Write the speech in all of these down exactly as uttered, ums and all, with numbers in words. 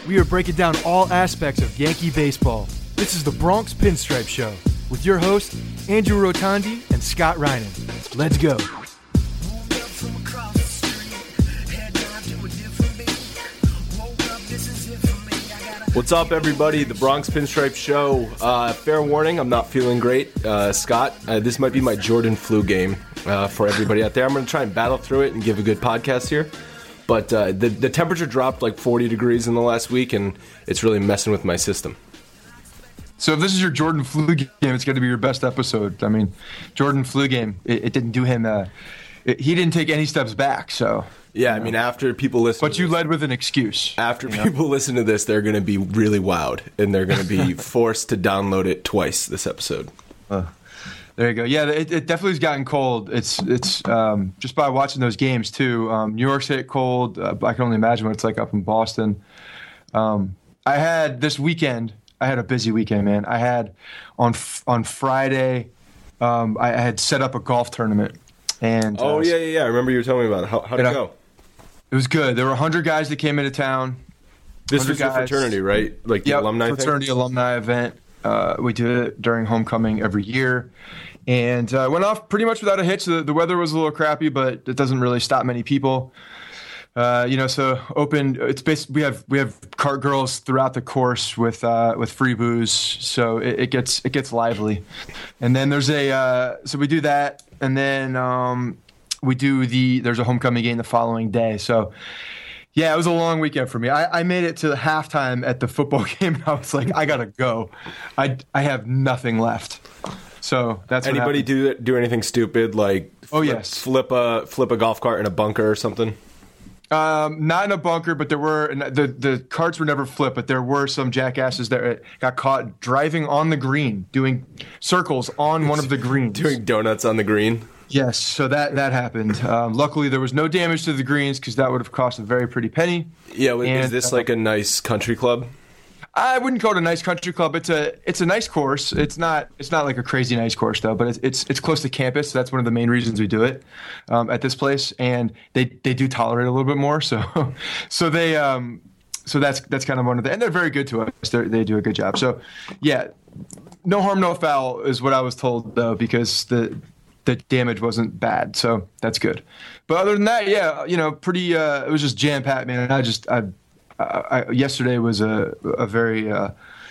we are breaking down all aspects of Yankee baseball. This is the Bronx Pinstripe Show with your hosts, Andrew Rotondi and Scott Reinen. Let's go. What's up, everybody? The Bronx Pinstripe Show. Uh, fair warning, I'm not feeling great. Uh, Scott, uh, this might be my Jordan flu game uh, for everybody out there. I'm going to try and battle through it and give a good podcast here. But uh, the, the temperature dropped like forty degrees in the last week, and it's really messing with my system. So if this is your Jordan flu game, it's going to be your best episode. I mean, Jordan flu game, it, it didn't do him, uh, it, he didn't take any steps back, so... Yeah, I mean, after people listen But to you this, led with an excuse. After you know? people listen to this, they're going to be really wowed, and they're going to be forced to download it twice this episode. Uh, there you go. Yeah, it, it definitely has gotten cold. It's it's um, just by watching those games, too. Um, New York's hit cold. Uh, I can only imagine what it's like up in Boston. Um, I had this weekend, I had a busy weekend, man. I had on on Friday, um, I had set up a golf tournament. And Oh, uh, yeah, yeah, yeah. I remember you were telling me about it. How, how'd it I- go? It was good. There were one hundred guys that came into town. This was your guys. fraternity, right? Like the Yep, alumni fraternity thing? alumni event. Uh, we do it during homecoming every year, and uh, went off pretty much without a hitch. The, the weather was a little crappy, but it doesn't really stop many people. Uh, you know, so open. It's based. We have we have cart girls throughout the course with uh, with free booze, so it, it gets it gets lively. And then there's a uh, so we do that, and then um, we do the there's a homecoming game the following day. So. Yeah, it was a long weekend for me. I, I made it to halftime at the football game, and I was like, I gotta go. I, I have nothing left. So that's what Anybody happened. do do anything stupid like Oh, flip, yes. flip a flip a golf cart in a bunker or something? Um, not in a bunker, but there were the the carts were never flipped, but there were some jackasses that got caught driving on the green, doing circles on one of the greens. Doing donuts on the green? Yes, so that that happened. Um, luckily, there was no damage to the greens because that would have cost a very pretty penny. Yeah, wait, is And, this uh, like a nice country club? I wouldn't call it a nice country club. It's a it's a nice course. It's not it's not like a crazy nice course though, but it's it's, it's close to campus. So that's one of the main reasons we do it um, at this place, and they, they do tolerate a little bit more. So so they um so that's that's kind of one of the and they're very good to us. They're, they do a good job. So yeah, no harm, no foul is what I was told though, because the the damage wasn't bad, so that's good. But other than that, yeah, you know, pretty. Uh, it was just jam packed, man. And I just, I, I, I yesterday was a a very uh,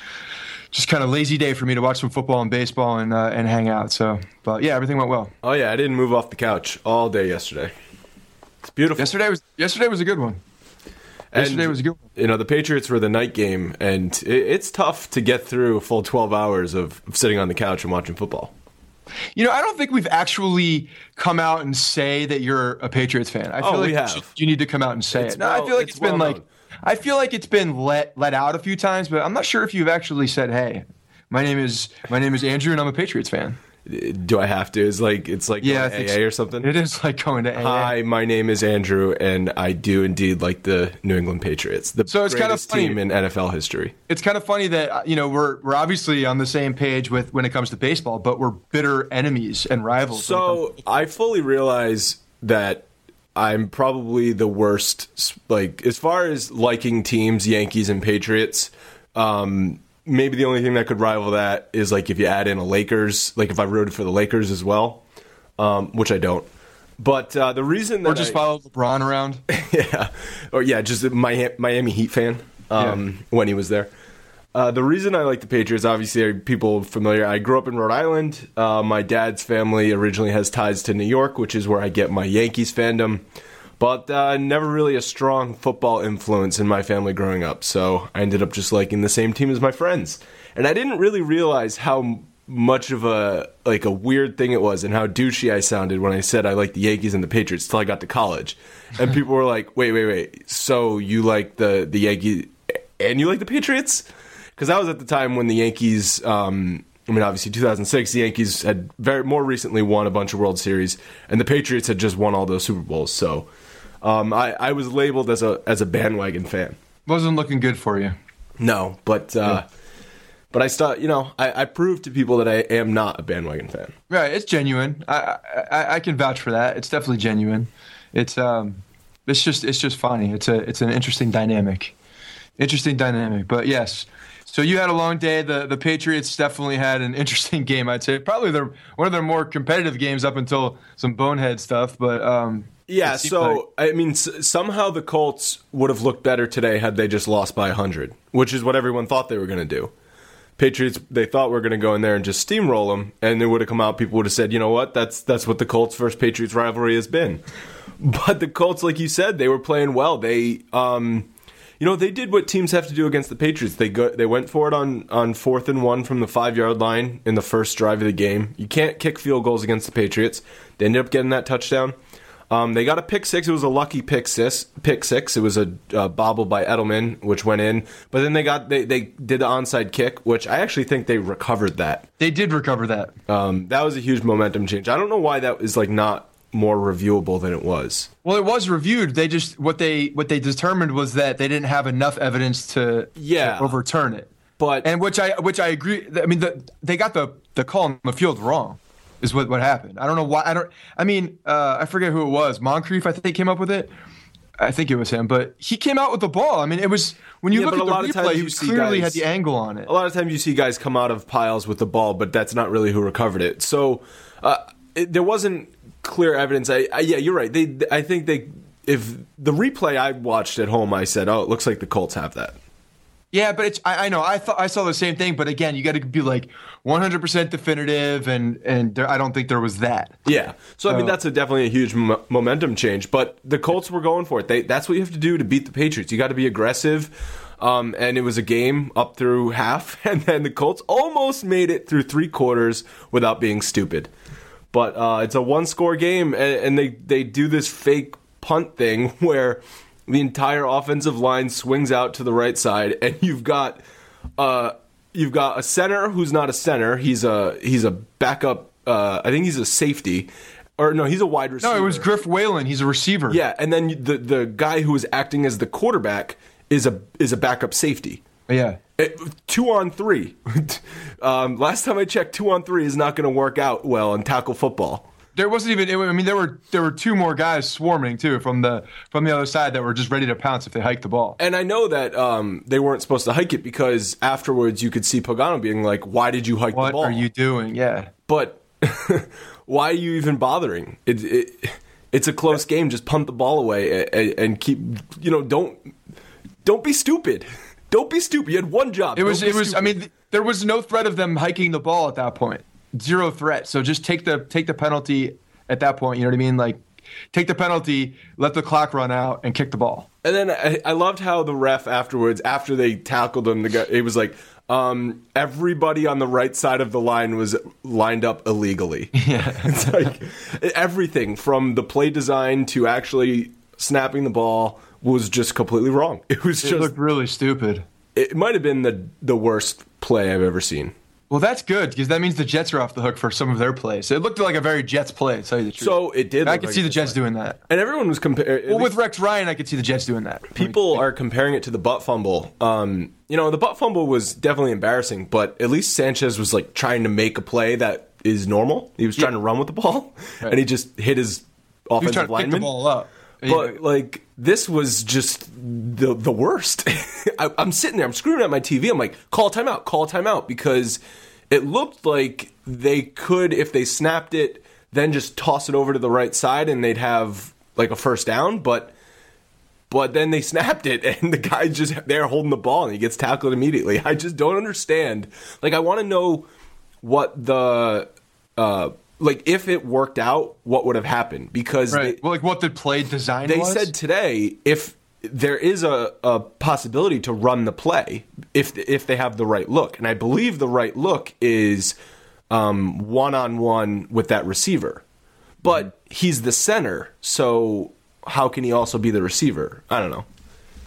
just kind of lazy day for me to watch some football and baseball and uh, and hang out. So, but yeah, everything went well. Oh yeah, I didn't move off the couch all day yesterday. It's beautiful. Yesterday was yesterday was a good one. And, Yesterday was a good one. You know, the Patriots were the night game, and it, it's tough to get through a full twelve hours of sitting on the couch and watching football. You know, I don't think we've actually come out and say that you're a Patriots fan. I feel Oh, like we you have. should- you need to come out and say It's it. No, well- I feel like it's it's been well like known. I feel like it's been let let out a few times, but I'm not sure if you've actually said, "Hey, my name is my name is Andrew, and I'm a Patriots fan." Do I have to? It's like it's like Yeah, going I think A A so. or something. It is like going to A A. Hi, my name is Andrew, and I do indeed like the New England Patriots, the So it's kind of greatest funny. team in N F L history. It's kind of funny that uh, you know we're we're obviously on the same page with when it comes to baseball, but we're bitter enemies and rivals. when it comes So I fully realize that I'm probably the worst. Like as far as liking teams, Yankees and Patriots. Um, maybe the only thing that could rival that is like if you add in a Lakers. Like if I rooted for the Lakers as well, um, which I don't. But uh, the reason that or just I, follow LeBron around. yeah, or yeah, just a Mi- Miami Heat fan um, when he was there. Uh, the reason I like the Patriots, obviously, are people familiar. I grew up in Rhode Island. Uh, my dad's family originally has ties to New York, which is where I get my Yankees fandom. But uh, never really a strong football influence in my family growing up. So I ended up just liking the same team as my friends. And I didn't really realize how much of a like a weird thing it was and how douchey I sounded when I said I liked the Yankees and the Patriots till I got to college. And people were like, wait, wait, wait. So you like the, the Yankees and you like the Patriots? Because that was at the time when the Yankees, um, I mean, obviously two thousand six, the Yankees had very more recently won a bunch of World Series, and the Patriots had just won all those Super Bowls. So um, I, I was labeled as a as a bandwagon fan. Wasn't looking good for you. No, but uh, Yeah. but I start, you know, I, I proved to people that I am not a bandwagon fan. Right, it's genuine. I, I I can vouch for that. It's definitely genuine. It's um, it's just it's just funny. It's a it's an interesting dynamic. Interesting dynamic, but yes. So you had a long day. The the Patriots definitely had an interesting game, I'd say. Probably their one of their more competitive games up until some bonehead stuff. But um, yeah, so like- I mean, s- somehow the Colts would have looked better today had they just lost by one hundred, which is what everyone thought they were going to do. Patriots, they thought we were going to go in there and just steamroll them, and they would have come out. People would have said, you know what, that's that's what the Colts versus Patriots rivalry has been. But the Colts, like you said, they were playing well. They, um, you know, they did what teams have to do against the Patriots. They go, they went for it on, on fourth and one from the five-yard line in the first drive of the game. You can't kick field goals against the Patriots. They ended up getting that touchdown. Um, they got a pick six. It was a lucky pick six. Pick six. It was a uh, bobble by Edelman, which went in. But then they got they, they did the onside kick, which I actually think they recovered that. They did recover that. Um, that was a huge momentum change. I don't know why that is like not more reviewable than it was. Well, it was reviewed. They just what they what they determined was that they didn't have enough evidence to, yeah. to overturn it. But and which I which I agree. I mean, the, they got the the call on the field wrong. Is what, what happened. I don't know why. I don't. I mean, uh, I forget who it was. Moncrief, I think, came up with it. I think it was him, but he came out with the ball. I mean, it was when you yeah, look at the replay, he clearly guys, had the angle on it. A lot of times you see guys come out of piles with the ball, but that's not really who recovered it. So uh, it, there wasn't clear evidence. I, I, yeah, you're right. They, I think they. If the replay I watched at home, I said, "Oh, it looks like the Colts have that." Yeah, but it's, I, I know I thought I saw the same thing, but again, you got to be like one hundred percent definitive, and and there, I don't think there was that. Yeah, so I mean Uh, that's a, definitely a huge mo- momentum change, but the Colts were going for it. They that's what you have to do to beat the Patriots. You got to be aggressive, um, and it was a game up through half, and then the Colts almost made it through three quarters without being stupid. But uh, it's a one-score game, and, and they they do this fake punt thing where the entire offensive line swings out to the right side, and you've got uh, you've got a center who's not a center. He's a he's a backup. Uh, I think he's a safety, or no, he's a wide receiver. No, it was Griff Whalen. He's a receiver. Yeah, and then the the guy who is acting as the quarterback is a is a backup safety. Yeah. It, two on three. um, last time I checked, two on three is not going to work out well in tackle football. There wasn't even. I mean, there were there were two more guys swarming too from the from the other side that were just ready to pounce if they hiked the ball. And I know that um, they weren't supposed to hike it because afterwards you could see Pagano being like, "Why did you hike what the ball? What are you doing?" Yeah. But why are you even bothering? It, it it's a close game. Just punt the ball away and, and keep. You know, don't don't be stupid. Don't be stupid. You had one job. It was. Don't It be was. stupid. I mean, there was no threat of them hiking the ball at that point. Zero threat. So just take the take the penalty at that point. You know what I mean? Like, take the penalty, let the clock run out, and kick the ball. And then I, I loved how the ref afterwards, after they tackled him, the guy, it was like um, everybody on the right side of the line was lined up illegally. Yeah, it's like everything from the play design to actually snapping the ball was just completely wrong. It was it just looked really stupid. It might have been the the worst play I've ever seen. Well, that's good because that means the Jets are off the hook for some of their plays. It looked like a very Jets play, to tell you the truth. So it did. I look could like see the a Jets play. doing that. And everyone was comparing. Well, with Rex Ryan, I could see the Jets doing that. People are comparing it to the butt fumble. Um, you know, the butt fumble was definitely embarrassing, but at least Sanchez was like trying to make a play that is normal. He was trying Yeah. to run with the ball, Right. and he just hit his He was offensive trying to lineman. pick the ball up. But like this was just the the worst. I, I'm sitting there, I'm screaming at my T V. I'm like, call timeout, call timeout, because it looked like they could, if they snapped it, then just toss it over to the right side and they'd have like a first down. But but then they snapped it and the guy's just there holding the ball and he gets tackled immediately. I just don't understand. Like I want to know what the uh, like if it worked out, what would have happened? Because right. they, well, like what the play design they was? said today if there is a, a possibility to run the play if if they have the right look, and I believe the right look is um, one-on-one with that receiver. But mm-hmm. he's the center, so how can he also be the receiver? I don't know.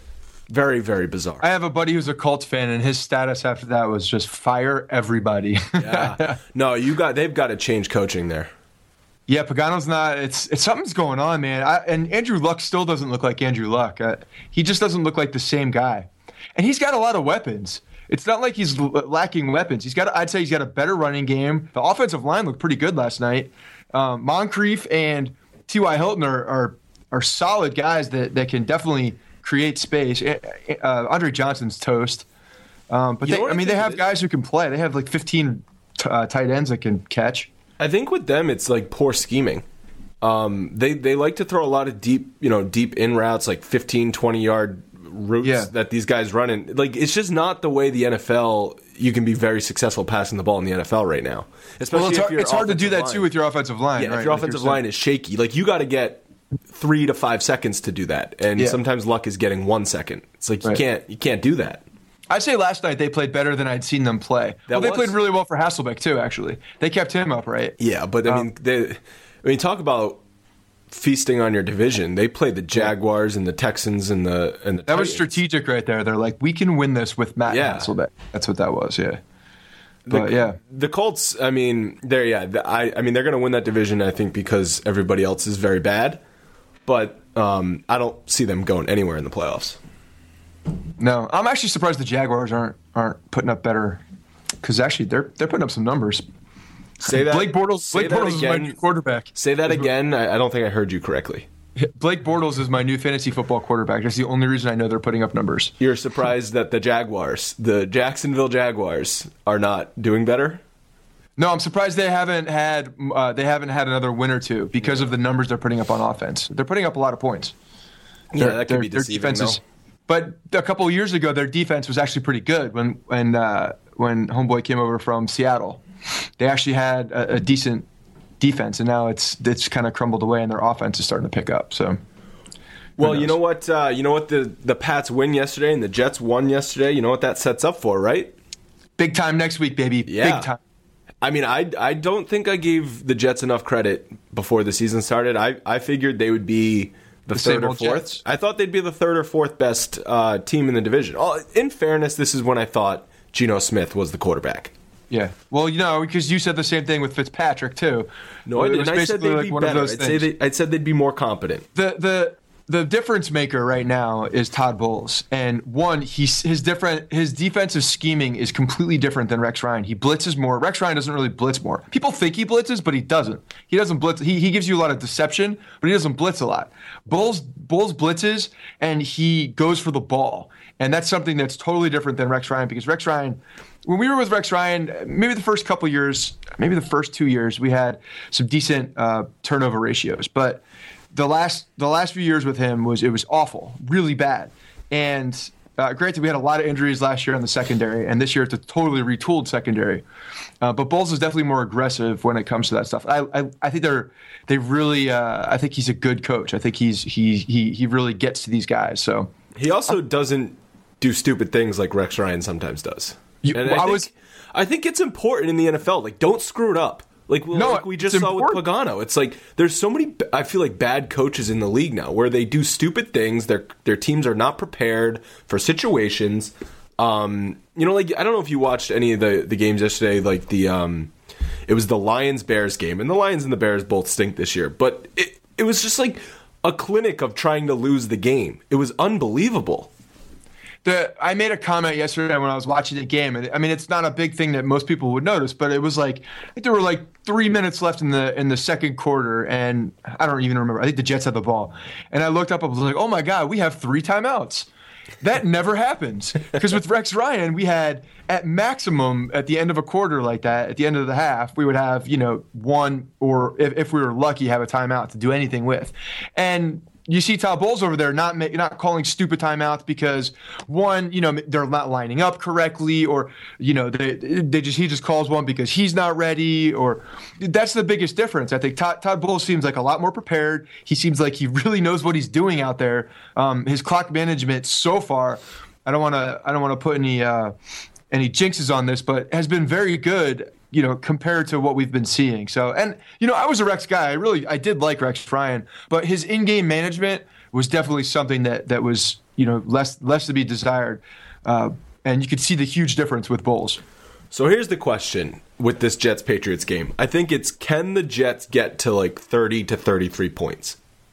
Very, very bizarre. I have a buddy who's a Colts fan, and his status after that was just fire everybody. yeah. No, you got. They've got to change coaching there. Yeah, Pagano's not. It's it's something's going on, man. I, and Andrew Luck still doesn't look like Andrew Luck. Uh, he just doesn't look like the same guy. And he's got a lot of weapons. It's not like he's l- lacking weapons. He's got. I'd say he's got a better running game. The offensive line looked pretty good last night. Um, Moncrief and T Y. Hilton are, are are solid guys that that can definitely create space. Uh, Andre Johnson's toast. Um, but You they, know what I I mean, they think have it is? guys who can play. They have like fifteen t- uh, tight ends that can catch. I think with them, it's like poor scheming. Um, they they like to throw a lot of deep, you know, deep in routes, like fifteen, twenty yard routes Yeah. that these guys run in. Like, it's just not the way the N F L. You can be very successful passing the ball in the N F L right now. Especially Well, it's if hard, your it's hard to do offensive that line- too with your offensive line. Yeah, right? if your Like offensive you're line is shaky, like you got to get three to five seconds to do that, and Yeah. sometimes luck is getting one second. It's like you Right. can't you can't do that. I'd say last night they played better than I'd seen them play. Well, they was- played really well for Hasselbeck too. Actually, they kept him upright. Yeah, but I Um, mean, they, I mean, talk about feasting on your division. They played the Jaguars and the Texans and the and the That was Titans. strategic right there. They're like, we can win this with Matt Yeah. Hasselbeck. That's what that was. Yeah. The, But yeah, the Colts. I mean, they're yeah. The, I I mean, they're going to win that division. I think because everybody else is very bad, but um, I don't see them going anywhere in the playoffs. no, I'm actually surprised the Jaguars aren't aren't putting up better because actually they're they're putting up some numbers. Say that. Blake Bortles. say Blake that Bortles is my again. new quarterback. Say that again. I, I don't think I heard you correctly. Blake Bortles is my new fantasy football quarterback. That's the only reason I know they're putting up numbers. You're surprised that the Jaguars, the Jacksonville Jaguars, are not doing better? No, I'm surprised they haven't had uh, they haven't had another win or two because of the numbers they're putting up on offense. They're putting up a lot of points. Yeah, Their- that could their- be their deceiving. defense is- though. But a couple of years ago, their defense was actually pretty good when when uh, when Homeboy came over from Seattle. They actually had a, a decent defense, and now it's it's kind of crumbled away, and their offense is starting to pick up. So, Well, knows? you know what? Uh, you know what? The the Pats win yesterday and the Jets won yesterday. You know what that sets up for, right? big time next week, baby. Yeah. Big time. I mean, I I don't think I gave the Jets enough credit before the season started. I I figured they would be the, The third same or old fourth. Jets. I thought they'd be the third or fourth best uh, team in the division. Oh, in fairness, this is when I thought Geno Smith was the quarterback. Yeah. Well, you know, because you said the same thing with Fitzpatrick too. No, I It was didn't. I said basically they'd like be one of better. those I'd say things. they, I said they'd be more competent. the the the difference maker right now is Todd Bowles, and one, he's his different his defensive scheming is completely different than Rex Ryan. He blitzes more. Rex Ryan doesn't really blitz more. People think he blitzes, but he doesn't. He doesn't blitz. He he gives you a lot of deception, but he doesn't blitz a lot. Bowles Bowles blitzes and he goes for the ball, and that's something that's totally different than Rex Ryan because Rex Ryan. When we were with Rex Ryan, maybe the first couple years, maybe the first two years, we had some decent uh, turnover ratios. But the last the last few years with him was it was awful, really bad. And uh, granted, we had a lot of injuries last year in the secondary, and this year it's a totally retooled secondary. Uh, but Bowles is definitely more aggressive when it comes to that stuff. I I, I think they're they really uh, I think he's a good coach. I think he's he he he really gets to these guys. So He also doesn't do stupid things like Rex Ryan sometimes does. You- and well, I, I think, was- I think it's important in the N F L. Like, don't screw it up. Like, No, like we just it's saw with important. Pagano. It's like there's so many. I feel like bad coaches in the league now, where they do stupid things. Their their teams are not prepared for situations. Um, you know, like I don't know if you watched any of the the games yesterday. Like the um, it was the Lions Bears game, and the Lions and the Bears both stink this year. But it it was just like a clinic of trying to lose the game. It was unbelievable. The, I made a comment yesterday when I was watching the game, and I mean it's not a big thing that most people would notice, but it was like I think there were like three minutes left in the in the second quarter, and I don't even remember. I think the Jets had the ball, and I looked up. I was like, "Oh my God, we have three timeouts." That never happens because with Rex Ryan, we had at maximum at the end of a quarter like that, at the end of the half, we would have you know one or if, if we were lucky, have a timeout to do anything with, and. You see Todd Bowles over there not ma- not calling stupid timeouts because one, you know, they're not lining up correctly, or you know, they they just he just calls one because he's not ready, or that's the biggest difference. I think Todd, Todd Bowles seems like a lot more prepared. He seems like he really knows what he's doing out there. Um, his clock management so far, I don't want to I don't want to put any uh, any jinxes on this, but has been very good. You know, compared to what we've been seeing. So, and you know, I was a Rex guy. I really, I did like Rex Ryan, but his in-game management was definitely something that that was, you know, less less to be desired. Uh, and you could see the huge difference with Bowles. So here's the question with this Jets Patriots game. I think it's can the Jets get to like thirty to thirty-three points?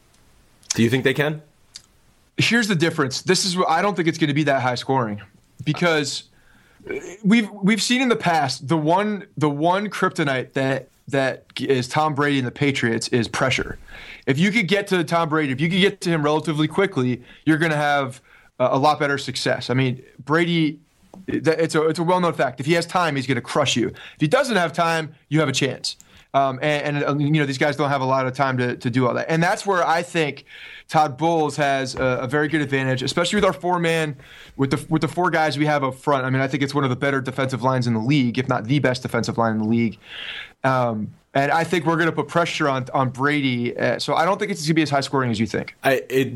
Do you think they can? Here's the difference. This is I don't think it's going to be that high scoring because. We've we've seen in the past the one the one kryptonite that that is Tom Brady and the Patriots is pressure, If you could get to Tom Brady, if you could get to him relatively quickly, you're going to have a, a lot better success. I mean, Brady, it's a it's a well-known fact. If he has time, he's going to crush you. If he doesn't have time, you have a chance. Um, and, and you know, these guys don't have a lot of time to, to do all that. And that's where I think Todd Bowles has a, a very good advantage, especially with our four-man, with the with the four guys we have up front. I mean, I think it's one of the better defensive lines in the league, if not the best defensive line in the league. Um, and I think we're going to put pressure on on Brady. Uh, so I don't think it's going to be as high scoring as you think. I it.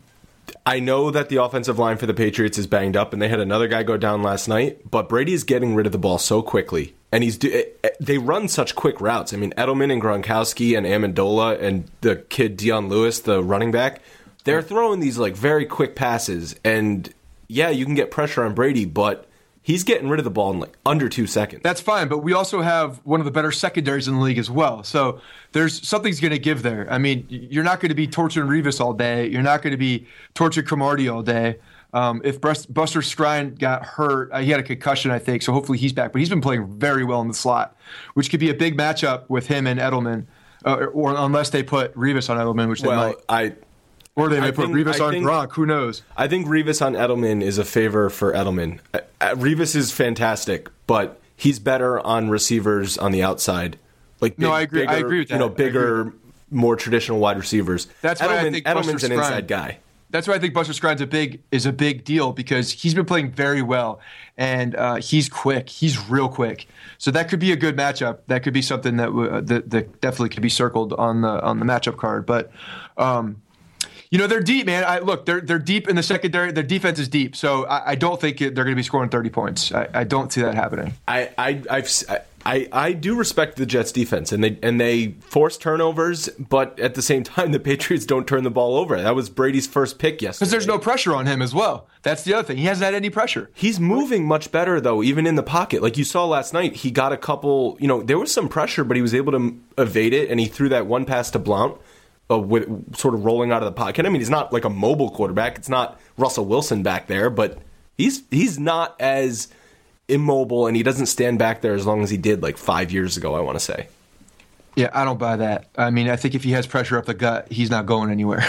I know that the offensive line for the Patriots is banged up, and they had another guy go down last night, but Brady is getting rid of the ball so quickly. And he's they run such quick routes. I mean, Edelman and Gronkowski and Amendola and the kid Dion Lewis, the running back, they're throwing these like very quick passes. And yeah, you can get pressure on Brady, but he's getting rid of the ball in like under two seconds. That's fine, but we also have one of the better secondaries in the league as well. So there's something's going to give there. I mean, you're not going to be torturing Revis all day. You're not going to be torturing Cromartie all day. Um, if Buster Skrine got hurt, uh, he had a concussion, I think, so hopefully he's back. But he's been playing very well in the slot, which could be a big matchup with him and Edelman, uh, or, or unless they put Revis on Edelman, which they well, might. I, or they may I put think, Revis I on think, Gronk. Who knows? I think Revis on Edelman is a favor for Edelman. Uh, uh, Revis is fantastic, but he's better on receivers on the outside. Like big, no, I agree. Bigger, I agree with that. You know, bigger, more traditional wide receivers. That's why Edelman, I think Edelman's Buster an Skrine, inside guy. That's why I think Buster Skrine's a big is a big deal because he's been playing very well and uh, he's quick. He's real quick. So that could be a good matchup. That could be something that uh, that, that definitely could be circled on the on the matchup card. But um, you know they're deep, man. I, look, they're they're deep in the secondary. Their defense is deep. So I, I don't think they're going to be scoring thirty points. I, I don't see that happening. I I I've. I, I, I do respect the Jets defense, and they and they force turnovers, but at the same time, the Patriots don't turn the ball over. That was Brady's first pick yesterday. Because there's no pressure on him as well. That's the other thing. He hasn't had any pressure. He's moving much better, though, even in the pocket. Like you saw last night, he got a couple, you know, there was some pressure, but he was able to evade it, and he threw that one pass to Blount uh, with sort of rolling out of the pocket. I mean, he's not like a mobile quarterback. It's not Russell Wilson back there, but he's he's not as immobile, and he doesn't stand back there as long as he did like five years ago, I want to say. Yeah, I don't buy that. I mean, I think if he has pressure up the gut, he's not going anywhere.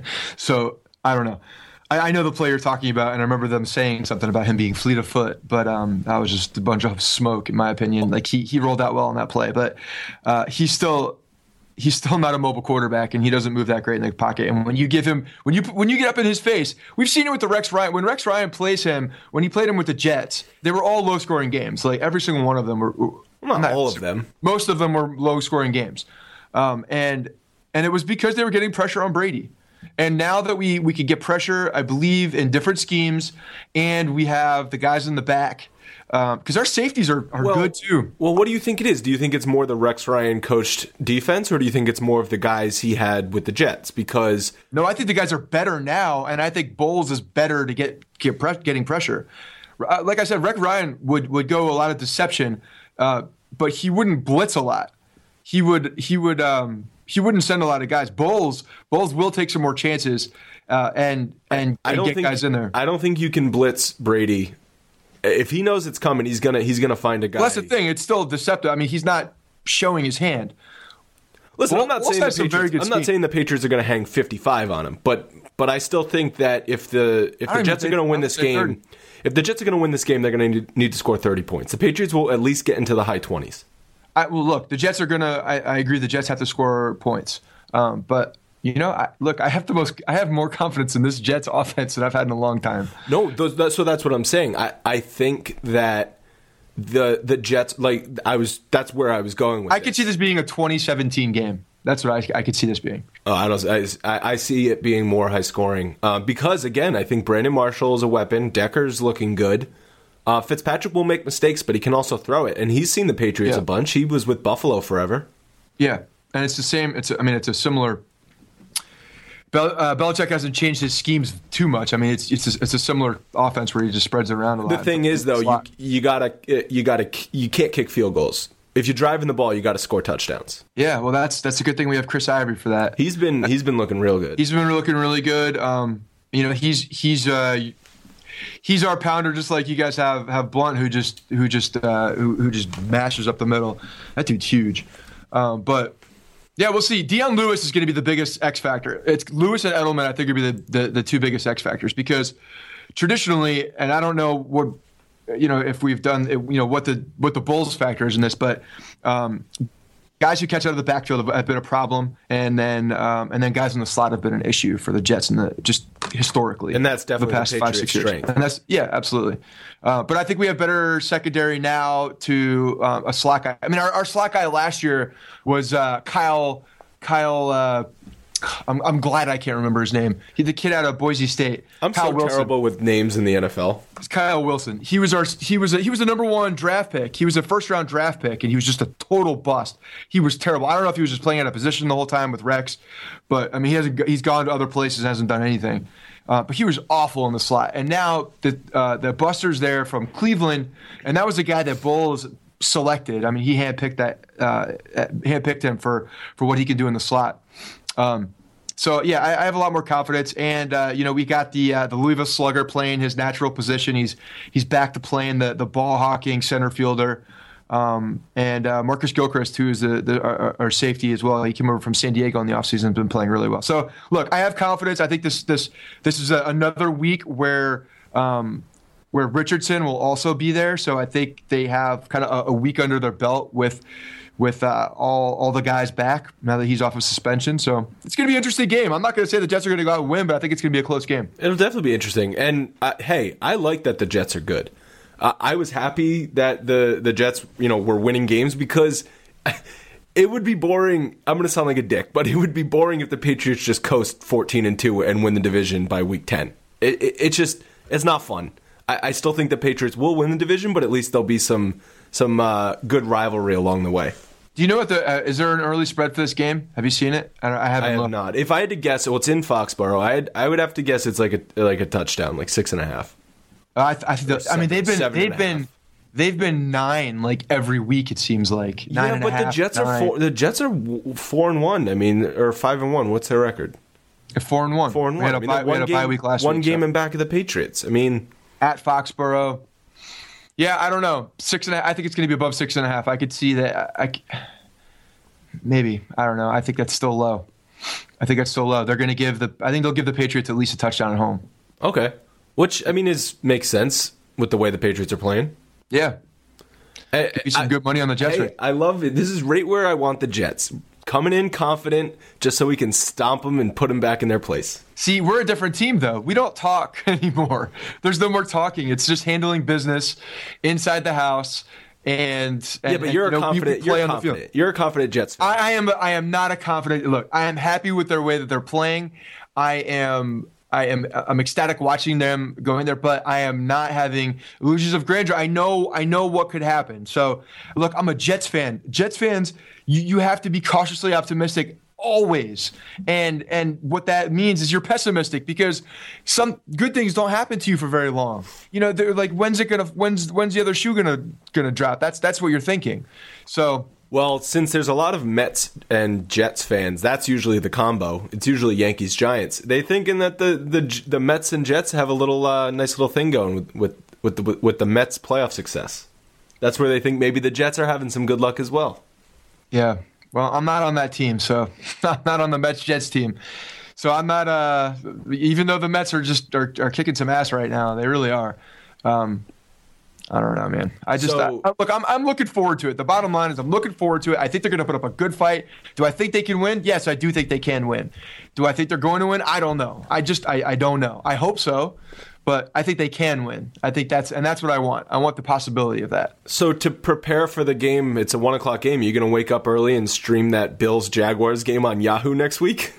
So, I don't know. I, I know the player you're talking about, and I remember them saying something about him being fleet of foot, but um, that was just a bunch of smoke, in my opinion. Like, he, he rolled out well on that play, but uh, he's still... He's still not a mobile quarterback, and he doesn't move that great in the pocket. And when you give him, when you when you get up in his face, we've seen it with the Rex Ryan. When Rex Ryan plays him, when he played him with the Jets, they were all low-scoring games. Like every single one of them were. Not, not all of them. Most of them were low-scoring games, um, and and it was because they were getting pressure on Brady. And now that we we could get pressure, I believe in different schemes, and we have the guys in the back. Because um, our safeties are, are well, good, too. Well, what do you think it is? Do you think it's more the Rex Ryan coached defense, or do you think it's more of the guys he had with the Jets? Because No, I think the guys are better now, and I think Bowles is better to get, get pre- getting pressure. Uh, like I said, Rex Ryan would, would go a lot of deception, uh, but he wouldn't blitz a lot. He would he would um, he wouldn't send a lot of guys. Bowles Bowles will take some more chances uh, and and, I and don't get think, guys in there. I don't think you can blitz Brady. If he knows it's coming, he's gonna he's gonna find a guy. Well, that's the thing; it's still deceptive. I mean, he's not showing his hand. Listen, Well, I'm not Wolves saying the has some very Patriots. good I'm not scheme. saying the Patriots are going to hang fifty-five on him, but but I still think that if the if I the don't Jets are even going to win think- this I would say game, thirty. if the Jets are going to win this game, they're going to need, need to score thirty points. The Patriots will at least get into the high twenties. I, well, look, the Jets are gonna. I, I agree. The Jets have to score points, um, but you know, I, look, I have the most. I have more confidence in this Jets offense than I've had in a long time. No, those, that, so that's what I'm saying. I, I think that the the Jets, like I was, that's where I was going with. I this. could see this being a twenty seventeen game. That's what I, I could see this being. Oh, I don't. I, I see it being more high scoring uh, because again, I think Brandon Marshall is a weapon. Decker's looking good. Uh, Fitzpatrick will make mistakes, but he can also throw it, and he's seen the Patriots Yeah. a bunch. He was with Buffalo forever. Yeah, and it's the same. It's I mean, it's a similar. Bel, uh, Belichick hasn't changed his schemes too much. I mean, it's it's a, it's a similar offense where he just spreads it around a lot. The thing is, though, you you gotta you gotta you can't kick field goals. If you're driving the ball, you got to score touchdowns. Yeah, well, that's that's a good thing we have Chris Ivory for that. He's been he's been looking real good. He's been looking really good. Um, you know, he's he's uh, he's our pounder, just like you guys have have Blunt, who just who just uh, who, who just mashes up the middle. That dude's huge. Um, but Yeah, we'll see. Dion Lewis is going to be the biggest X factor. It's Lewis and Edelman, I think, are going to be the, the, the two biggest X factors because traditionally, and I don't know what, you know, if we've done, you know, what the what the Bulls factor is in this, but um, guys who catch out of the backfield have, have been a problem, and then um, and then guys in the slot have been an issue for the Jets in the just historically. And that's definitely the past the five six years. strength. And that's yeah, absolutely. Uh, but I think we have better secondary now to uh, a slot guy. I mean, our, our slot guy last year was uh, Kyle Kyle. Uh, I'm, I'm glad I can't remember his name. He, the kid out of Boise State. I'm Kyle so Wilson. terrible with names in the N F L. It's Kyle Wilson. He was our he was a, he was the number one draft pick. He was a first round draft pick, and he was just a total bust. He was terrible. I don't know if he was just playing out of position the whole time with Rex, but I mean he hasn't he's gone to other places and hasn't done anything. Uh, but he was awful in the slot. And now the uh, the Buster's there from Cleveland, and that was a guy that Bulls selected. I mean he handpicked that uh, handpicked him for for what he can do in the slot. Um, so yeah, I, I have a lot more confidence, and uh, you know we got the uh, the Louisville Slugger playing his natural position. He's he's back to playing the the ball hawking center fielder, um, and uh, Marcus Gilchrist, who is the, the our, our safety as well. He came over from San Diego in the offseason and been playing really well. So look, I have confidence. I think this this this is a, another week where. Um, where Richardson will also be there, so I think they have kind of a, a week under their belt with. with uh, all all the guys back now that he's off of suspension. So it's going to be an interesting game. I'm not going to say the Jets are going to go out and win, but I think it's going to be a close game. It'll definitely be interesting. And, uh, hey, I like that the Jets are good. Uh, I was happy that the, the Jets you know, were winning games because it would be boring. I'm going to sound like a dick, but it would be boring if the Patriots just coast fourteen and two and win the division by week ten. It, it, it just it's not fun. I, I still think the Patriots will win the division, but at least there'll be some some uh, good rivalry along the way. Do you know what the uh, is there an early spread for this game? Have you seen it? I, don't, I haven't. I have looked. not. If I had to guess, well, it's in Foxborough. I I would have to guess it's like a like a touchdown, like six and a half. Uh, I, th- I think. The, seven, I mean, they've been they've been half. they've been nine like every week. It seems like nine yeah, and but a half, the Jets nine. are four, the Jets are four and one. I mean, or five and one. What's their record? Four and one. Four and We one. had a, I mean, bye, we had a game, bye week last one week. game so. in back of the Patriots. I mean, At Foxborough. Yeah, I don't know. Six and a, I think it's going to be above six and a half. I could see that. I, I, maybe I don't know. I think that's still low. I think that's still low. They're going to give the. I think they'll give the Patriots at least a touchdown at home. okay, which I mean is makes sense with the way the Patriots are playing. Yeah, I, be some I, good money on the Jets. Hey, Right? I love it. This is right where I want the Jets. Coming in confident, just so we can stomp them and put them back in their place. See, we're a different team, though. We don't talk anymore. There's no more talking. It's just handling business inside the house. And, and yeah, but you're and, a you know, confident. we play You're on the field. confident. You're a confident Jets fan. I, I am. I am not a confident. Look, I am happy with their way that they're playing. I am. I am. I'm ecstatic watching them going there, but I am not having illusions of grandeur. I know. I know what could happen. So, look, I'm a Jets fan. Jets fans, you, you have to be cautiously optimistic always, and and what that means is you're pessimistic because some good things don't happen to you for very long. You know, they're like, when's it gonna? When's when's the other shoe gonna gonna drop? That's that's what you're thinking. So. Well, since there's a lot of Mets and Jets fans, that's usually the combo. It's usually Yankees Giants. They thinking that the the, the Mets and Jets have a little uh, nice little thing going with with with the, with the Mets playoff success. That's where they think maybe the Jets are having some good luck as well. Yeah. Well, I'm not on that team, so I'm not on the Mets Jets team. So I'm not. Uh, even though the Mets are just are, are kicking some ass right now, they really are. Um, I don't know, man. I just So, I, look. I'm I'm looking forward to it. The bottom line is I'm looking forward to it. I think they're going to put up a good fight. Do I think they can win? Yes, I do think they can win. Do I think they're going to win? I don't know. I just I, I don't know. I hope so, but I think they can win. I think that's and that's what I want. I want the possibility of that. So to prepare for the game, it's a one o'clock game. Are you going to wake up early and stream that Bills Jaguars game on Yahoo next week?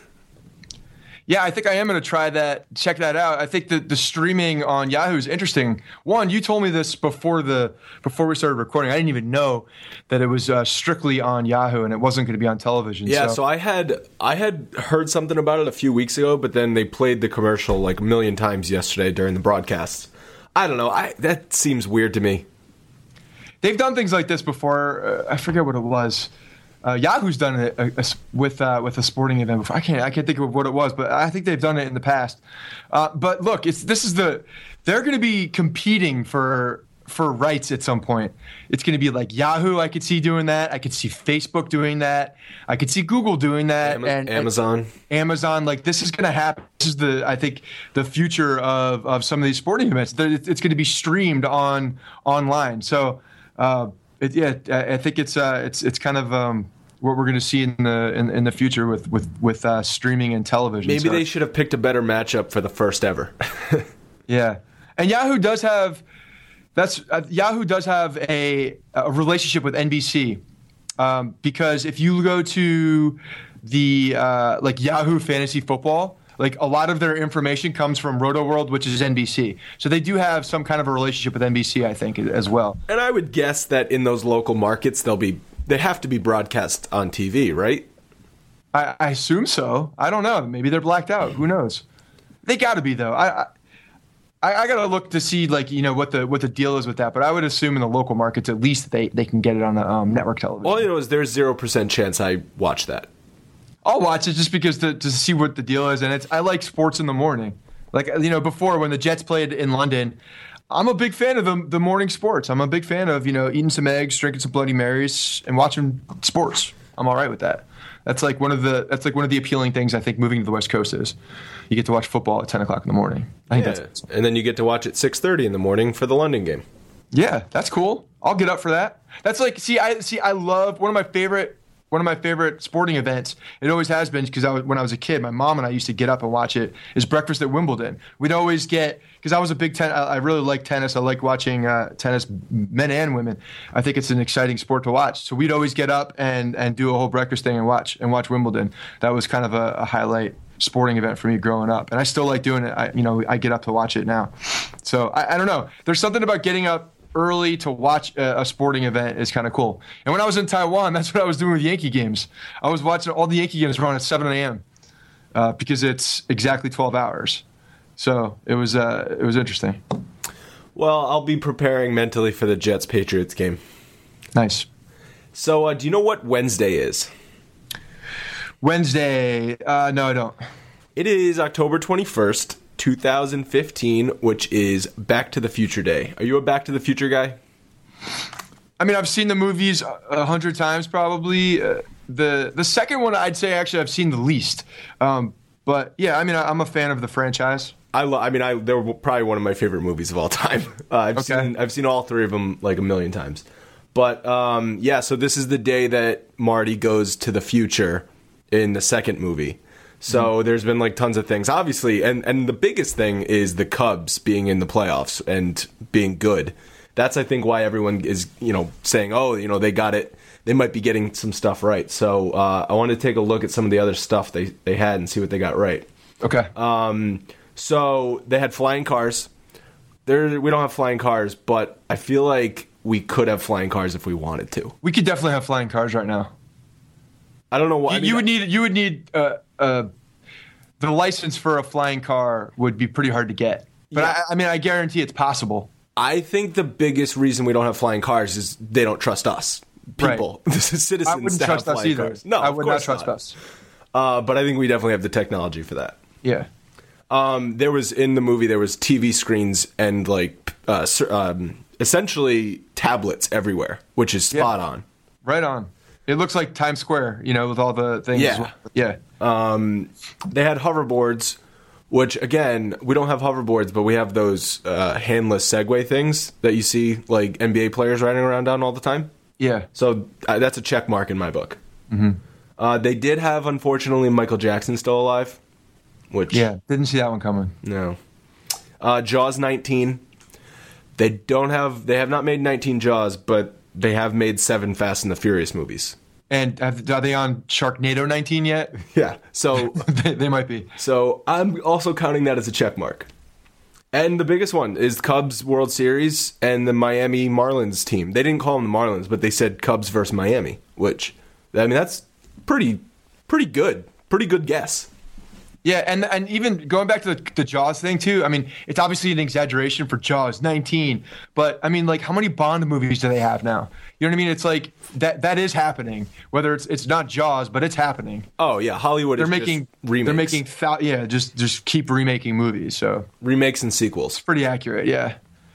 Yeah, I think I am going to try that, check that out. I think the, the streaming on Yahoo is interesting. One, you told me this before the before we started recording. I didn't even know that it was uh, strictly on Yahoo and it wasn't going to be on television. Yeah, so. so I had I had heard something about it a few weeks ago, but then they played the commercial like a million times yesterday during the broadcast. I don't know. I that seems weird to me. They've done things like this before. Uh, I forget what it was. Uh, Yahoo's done it uh, with uh, with a sporting event before. I can't I can't think of what it was, but I think they've done it in the past. Uh, but look, it's this is the they're going to be competing for for rights at some point. It's going to be like Yahoo. I could see doing that. I could see Facebook doing that. I could see Google doing that. Am- and Amazon. And Amazon. Like this is going to happen. This is the I think the future of, of some of these sporting events. It's going to be streamed on online. So uh, it, yeah, I think it's uh, it's it's kind of um, what we're going to see in the in, in the future with with with uh, streaming and television. Maybe so, they should have picked a better matchup for the first ever. Yeah, and Yahoo does have. That's uh, Yahoo does have a, a relationship with N B C um, because if you go to the uh, like Yahoo Fantasy Football, like a lot of their information comes from RotoWorld, which is N B C. So they do have some kind of a relationship with N B C, I think, as well. And I would guess that in those local markets, they'll be they have to be broadcast on T V, right? I, I assume so. I don't know. Maybe they're blacked out. Who knows? They got to be though. I. I I, I gotta look to see, like, you know, what the what the deal is with that. But I would assume in the local markets, at least they, they can get it on the um, network television. All you know is there's zero percent chance I watch that. I'll watch it just because to, to see what the deal is, and it's I like sports in the morning. Like, you know, before when the Jets played in London, I'm a big fan of the the morning sports. I'm a big fan of, you know, eating some eggs, drinking some Bloody Marys, and watching sports. I'm all right with that. That's like one of the that's like one of the appealing things I think moving to the West Coast is. You get to watch football at ten o'clock in the morning. I think Yeah. that's And then you get to watch at six thirty in the morning for the London game. Yeah, that's cool. I'll get up for that. That's like see I see I love one of my favorite one of my favorite sporting events. It always has been because I was, when I was a kid, my mom and I used to get up and watch it. Is Breakfast at Wimbledon. We'd always get because I was a big ten. I, I really like tennis. I like watching uh, tennis, men and women. I think it's an exciting sport to watch. So we'd always get up and and do a whole breakfast thing and watch and watch Wimbledon. That was kind of a, a highlight sporting event for me growing up, and I still like doing it. I, you know, I get up to watch it now. So I, I don't know. There's something about getting up early to watch a, a sporting event is kind of cool. And when I was in Taiwan, that's what I was doing with Yankee games. I was watching all the Yankee games run at seven a.m. Uh, because it's exactly twelve hours. So it was uh, it was interesting. Well, I'll be preparing mentally for the Jets Patriots game. Nice. So, uh, do you know what Wednesday is? Wednesday. Uh, no, I don't. It is October twenty-first, twenty fifteen, which is Back to the Future Day. Are you a Back to the Future guy? I mean, I've seen the movies a hundred times probably. Uh, the the second one, I'd say actually I've seen the least. Um, but yeah, I mean, I, I'm a fan of the franchise. I, lo- I mean, I they're probably one of my favorite movies of all time. Uh, I've Okay. seen I've seen all three of them like a million times. But um, yeah, so this is the day that Marty goes to the future in the second movie. So mm-hmm. there's been like tons of things, obviously, and and the biggest thing is the Cubs being in the playoffs and being good. That's I think why everyone is you know saying, oh, you know they got it. They might be getting some stuff right. So uh, I want to take a look at some of the other stuff they, they had and see what they got right. Okay. Um, so they had flying cars. There, we don't have flying cars, but I feel like we could have flying cars if we wanted to. We could definitely have flying cars right now. I don't know what You, I mean, you would need you would need uh, uh, the license for a flying car would be pretty hard to get. But Yeah. I, I mean, I guarantee it's possible. I think the biggest reason we don't have flying cars is they don't trust us, people, the citizens. I wouldn't to trust have us flying either. Cars. No, I of would not course trust us. Uh, but I think we definitely have the technology for that. Yeah. Um, there was in the movie there was T V screens and like uh, cer- um, essentially tablets everywhere, which is spot Yeah. on. Right on. It looks like Times Square, you know, with all the things. Yeah. as well. Yeah. Um, they had hoverboards, which again we don't have hoverboards, but we have those uh, handless Segway things that you see like N B A players riding around on all the time. Yeah. So uh, that's a check mark in my book. Mm-hmm. Uh, they did have, unfortunately, Michael Jackson still alive. Which Yeah. Didn't see that one coming. no. Uh, Jaws nineteen. They don't have. They have not made nineteen Jaws, but they have made seven Fast and the Furious movies. And have, are they on Sharknado nineteen yet? Yeah. So they, they might be. so I'm also counting that as a check mark. And the biggest one is Cubs World Series and the Miami Marlins team. They didn't call them the Marlins, but they said Cubs versus Miami, which I mean that's pretty pretty good. Pretty good guess. Yeah, and and even going back to the, the Jaws thing too. I mean, it's obviously an exaggeration for Jaws nineteen, but I mean, like, how many Bond movies do they have now? You know what I mean? It's like that that is happening. Whether it's it's not Jaws, but it's happening. Oh yeah, Hollywood. They're is making just remakes. they're making thou- yeah, just just keep remaking movies. So remakes and sequels. pretty accurate. Yeah,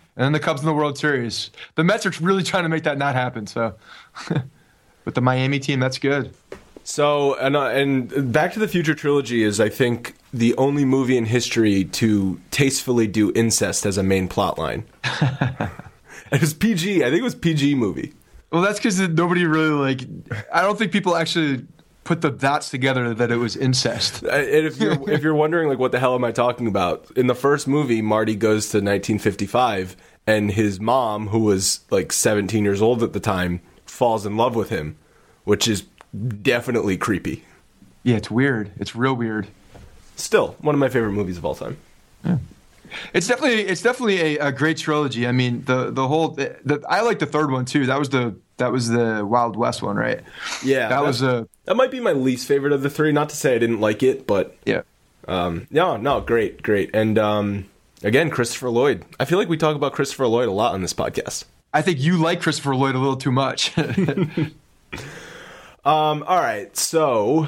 And then the Cubs in the World Series. The Mets are really trying to make that not happen. So, with the Miami team, that's good. So, and uh, and Back to the Future trilogy is, I think, the only movie in history to tastefully do incest as a main plot line. It was P G. I think it was P G movie. Well, that's because nobody really, like, I don't think people actually put the dots together that it was incest. And if you're, if you're wondering, like, what the hell am I talking about? In the first movie, Marty goes to nineteen fifty-five, and his mom, who was, like, seventeen years old at the time, falls in love with him, which is definitely creepy. Yeah, it's weird. It's real weird. Still, one of my favorite movies of all time. Yeah. It's definitely it's definitely a, a great trilogy. I mean, the the whole the, the, I like the third one too. That was the that was the Wild West one, right? Yeah, that was a that might be my least favorite of the three. Not to say I didn't like it, but yeah, um, no, no, great, great, and um, again, Christopher Lloyd. I feel like we talk about Christopher Lloyd a lot on this podcast. I think you like Christopher Lloyd a little too much. um, all right, so.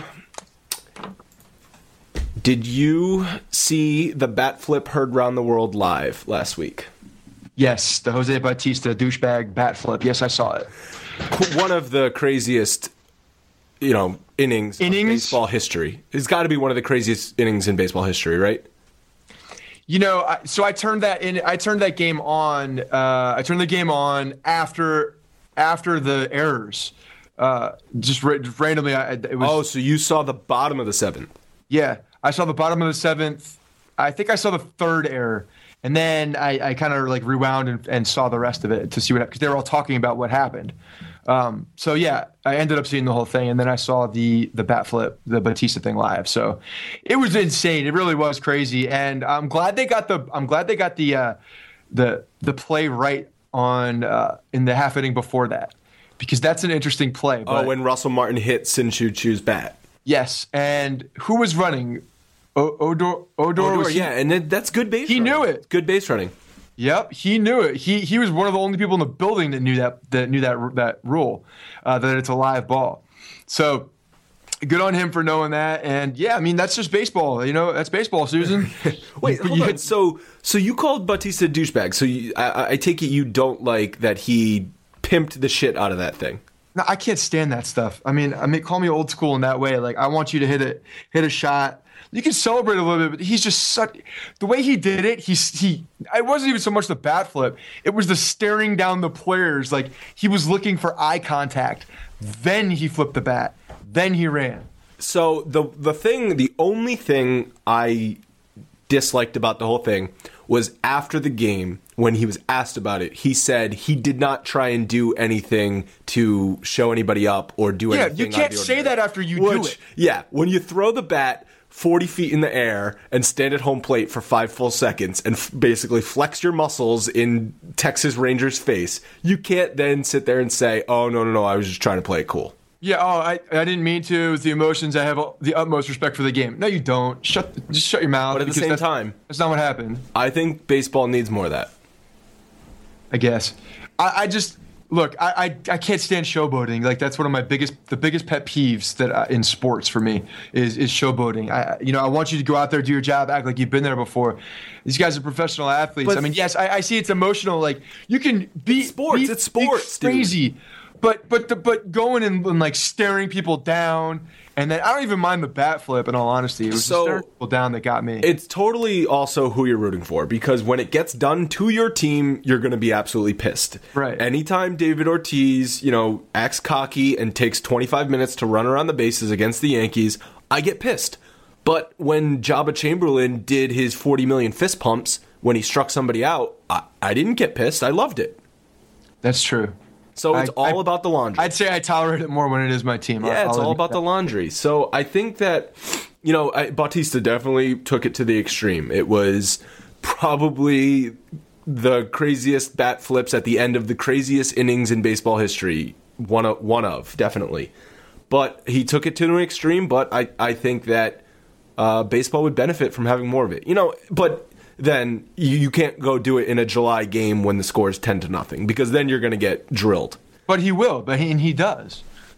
Did you see the bat flip heard round the world live last week? Yes, the Jose Bautista douchebag bat flip. Yes, I saw it. One of the craziest, you know, innings, innings? in baseball history. It's got to be one of the craziest innings in baseball history, right? You know, I, so I turned that in. I turned that game on. Uh, I turned the game on after after the errors. Uh, just ra- randomly, I, it was. Oh, so you saw the bottom of the seventh? Yeah. I saw the bottom of the seventh. I think I saw the third error, and then I, I kind of like rewound and, and saw the rest of it to see what, because they were all talking about what happened. Um, so yeah, I ended up seeing the whole thing, and then I saw the the bat flip, the Bautista thing live. So it was insane. It really was crazy, and I'm glad they got the I'm glad they got the uh, the the play right on uh, in the half inning before that, because that's an interesting play. But, oh, when Russell Martin hit Sin-Shu Chu's bat. Yes, and who was running? O- Odor, Odor, Odor was he, yeah, and it, that's good base he running. knew it. Good base running. Yep, he knew it. He he was one of the only people in the building that knew that that knew that that rule, uh, that it's a live ball. So good on him for knowing that. And yeah, I mean, that's just baseball. You know, that's baseball, Susan. Wait, hold you, on. So so you called Bautista a douchebag. So you, I, I take it you don't like that he pimped the shit out of that thing. No, I can't stand that stuff. I mean, I mean, call me old school in that way. Like, I want you to hit it, hit a shot. You can celebrate a little bit, but he's just such the way he did it. He's he. It wasn't even so much the bat flip; it was the staring down the players. Like, he was looking for eye contact. Then he flipped the bat. Then he ran. So the the thing, the only thing I disliked about the whole thing was after the game when he was asked about it. He said he did not try and do anything to show anybody up or do yeah, anything. Yeah, you can't say that after you Which, do it. Yeah, when you throw the bat forty feet in the air and stand at home plate for five full seconds and f- basically flex your muscles in Texas Rangers' face, you can't then sit there and say, oh, no, no, no, I was just trying to play it cool. Yeah, oh, I, I didn't mean to. It was the emotions. I have the utmost respect for the game. No, you don't. Shut, just shut your mouth. But at the same that's, time, that's not what happened. I think baseball needs more of that. I guess. I, I just look. I, I I can't stand showboating. Like, that's one of my biggest, the biggest pet peeves that uh, in sports for me is is showboating. I you know I want you to go out there, do your job, act like you've been there before. These guys are professional athletes. But I mean, yes, I, I see it's emotional. Like, you can be sports. Be, it's sports, be crazy. Dude. But but the, but going and, and like staring people down, and then I don't even mind the bat flip. In all honesty, it was so, the staring people down that got me. It's totally also who you're rooting for, because when it gets done to your team, you're going to be absolutely pissed. Right. Anytime David Ortiz, you know, acts cocky and takes twenty-five minutes to run around the bases against the Yankees, I get pissed. But when Jabba Chamberlain did his forty million fist pumps when he struck somebody out, I, I didn't get pissed. I loved it. That's true. So it's I, all I, about the laundry. I'd say I tolerate it more when it is my team. Yeah, I'll, it's I'll all about that. the laundry. So I think that, you know, I, Bautista definitely took it to the extreme. It was probably the craziest bat flips at the end of the craziest innings in baseball history. One of, one of definitely. But he took it to an extreme, but I, I think that uh, baseball would benefit from having more of it. You know, but then you, you can't go do it in a July game when the score is ten to nothing, because then you're going to get drilled. But he will, but he, and he does.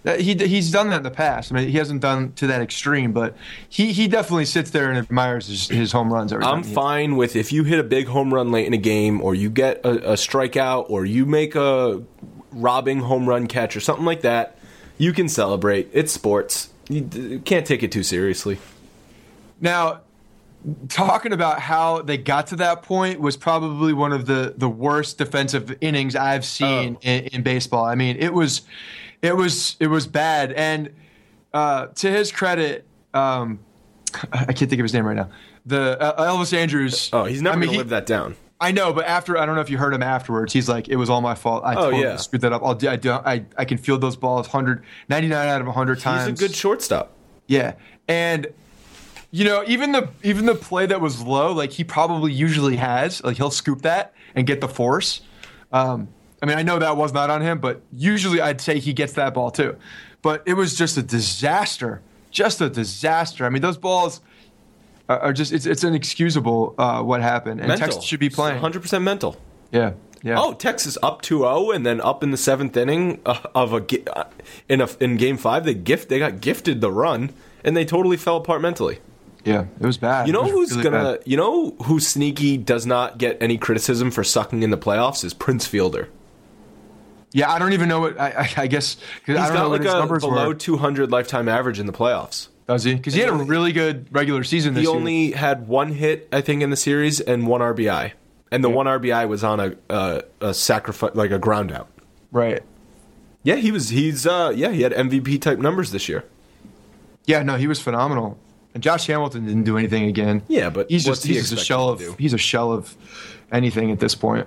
That he he's done that in the past. I mean, he hasn't done to that extreme, but he, he definitely sits there and admires his, his home runs every time. I'm fine with if you hit a big home run late in a game, or you get a, a strikeout, or you make a robbing home run catch or something like that. You can celebrate. It's sports. You, you can't take it too seriously. Now, talking about how they got to that point was probably one of the, the worst defensive innings I've seen oh. in, in baseball. I mean, it was it was it was bad. And uh, to his credit, um, I can't think of his name right now. The uh, Elvis Andrus. Oh, he's never I mean, gonna he, live that down. I know, but after I don't know if you heard him afterwards. He's like, it was all my fault. I oh, totally yeah. screwed that up. I'll, I, do, I I can field those balls one hundred, ninety-nine out of one hundred times. He's a good shortstop. Yeah, and. You know, even the even the play that was low, like he probably usually has, like he'll scoop that and get the force. Um, I mean, I know that was not on him, but usually I'd say he gets that ball too. But it was just a disaster, just a disaster. I mean, those balls are, are just, it's, it's inexcusable uh, what happened. And Mental. Texas should be playing. one hundred percent mental. Yeah, yeah. Oh, Texas up two oh and then up in the seventh inning uh, of a, uh, in a in game five, they gift they got gifted the run, and they totally fell apart mentally. Yeah, it was bad. You know who's really gonna? bad. You know who sneaky does not get any criticism for sucking in the playoffs is Prince Fielder. Yeah, I don't even know what. I, I, I guess He's I don't got know what like his a numbers below were. two hundred lifetime average in the playoffs. Does he? Because he had a really good regular season this He year. only had one hit, I think, in the series and one R B I, and the Yeah. one R B I was on a a, a sacrifice, like a ground out. Right. Yeah, he was. He's uh, yeah, he had M V P type numbers this year. Yeah, no, he was phenomenal. And Josh Hamilton didn't do anything again. Yeah, but he's what's just he he's just a expected shell to of do? he's a shell of anything at this point.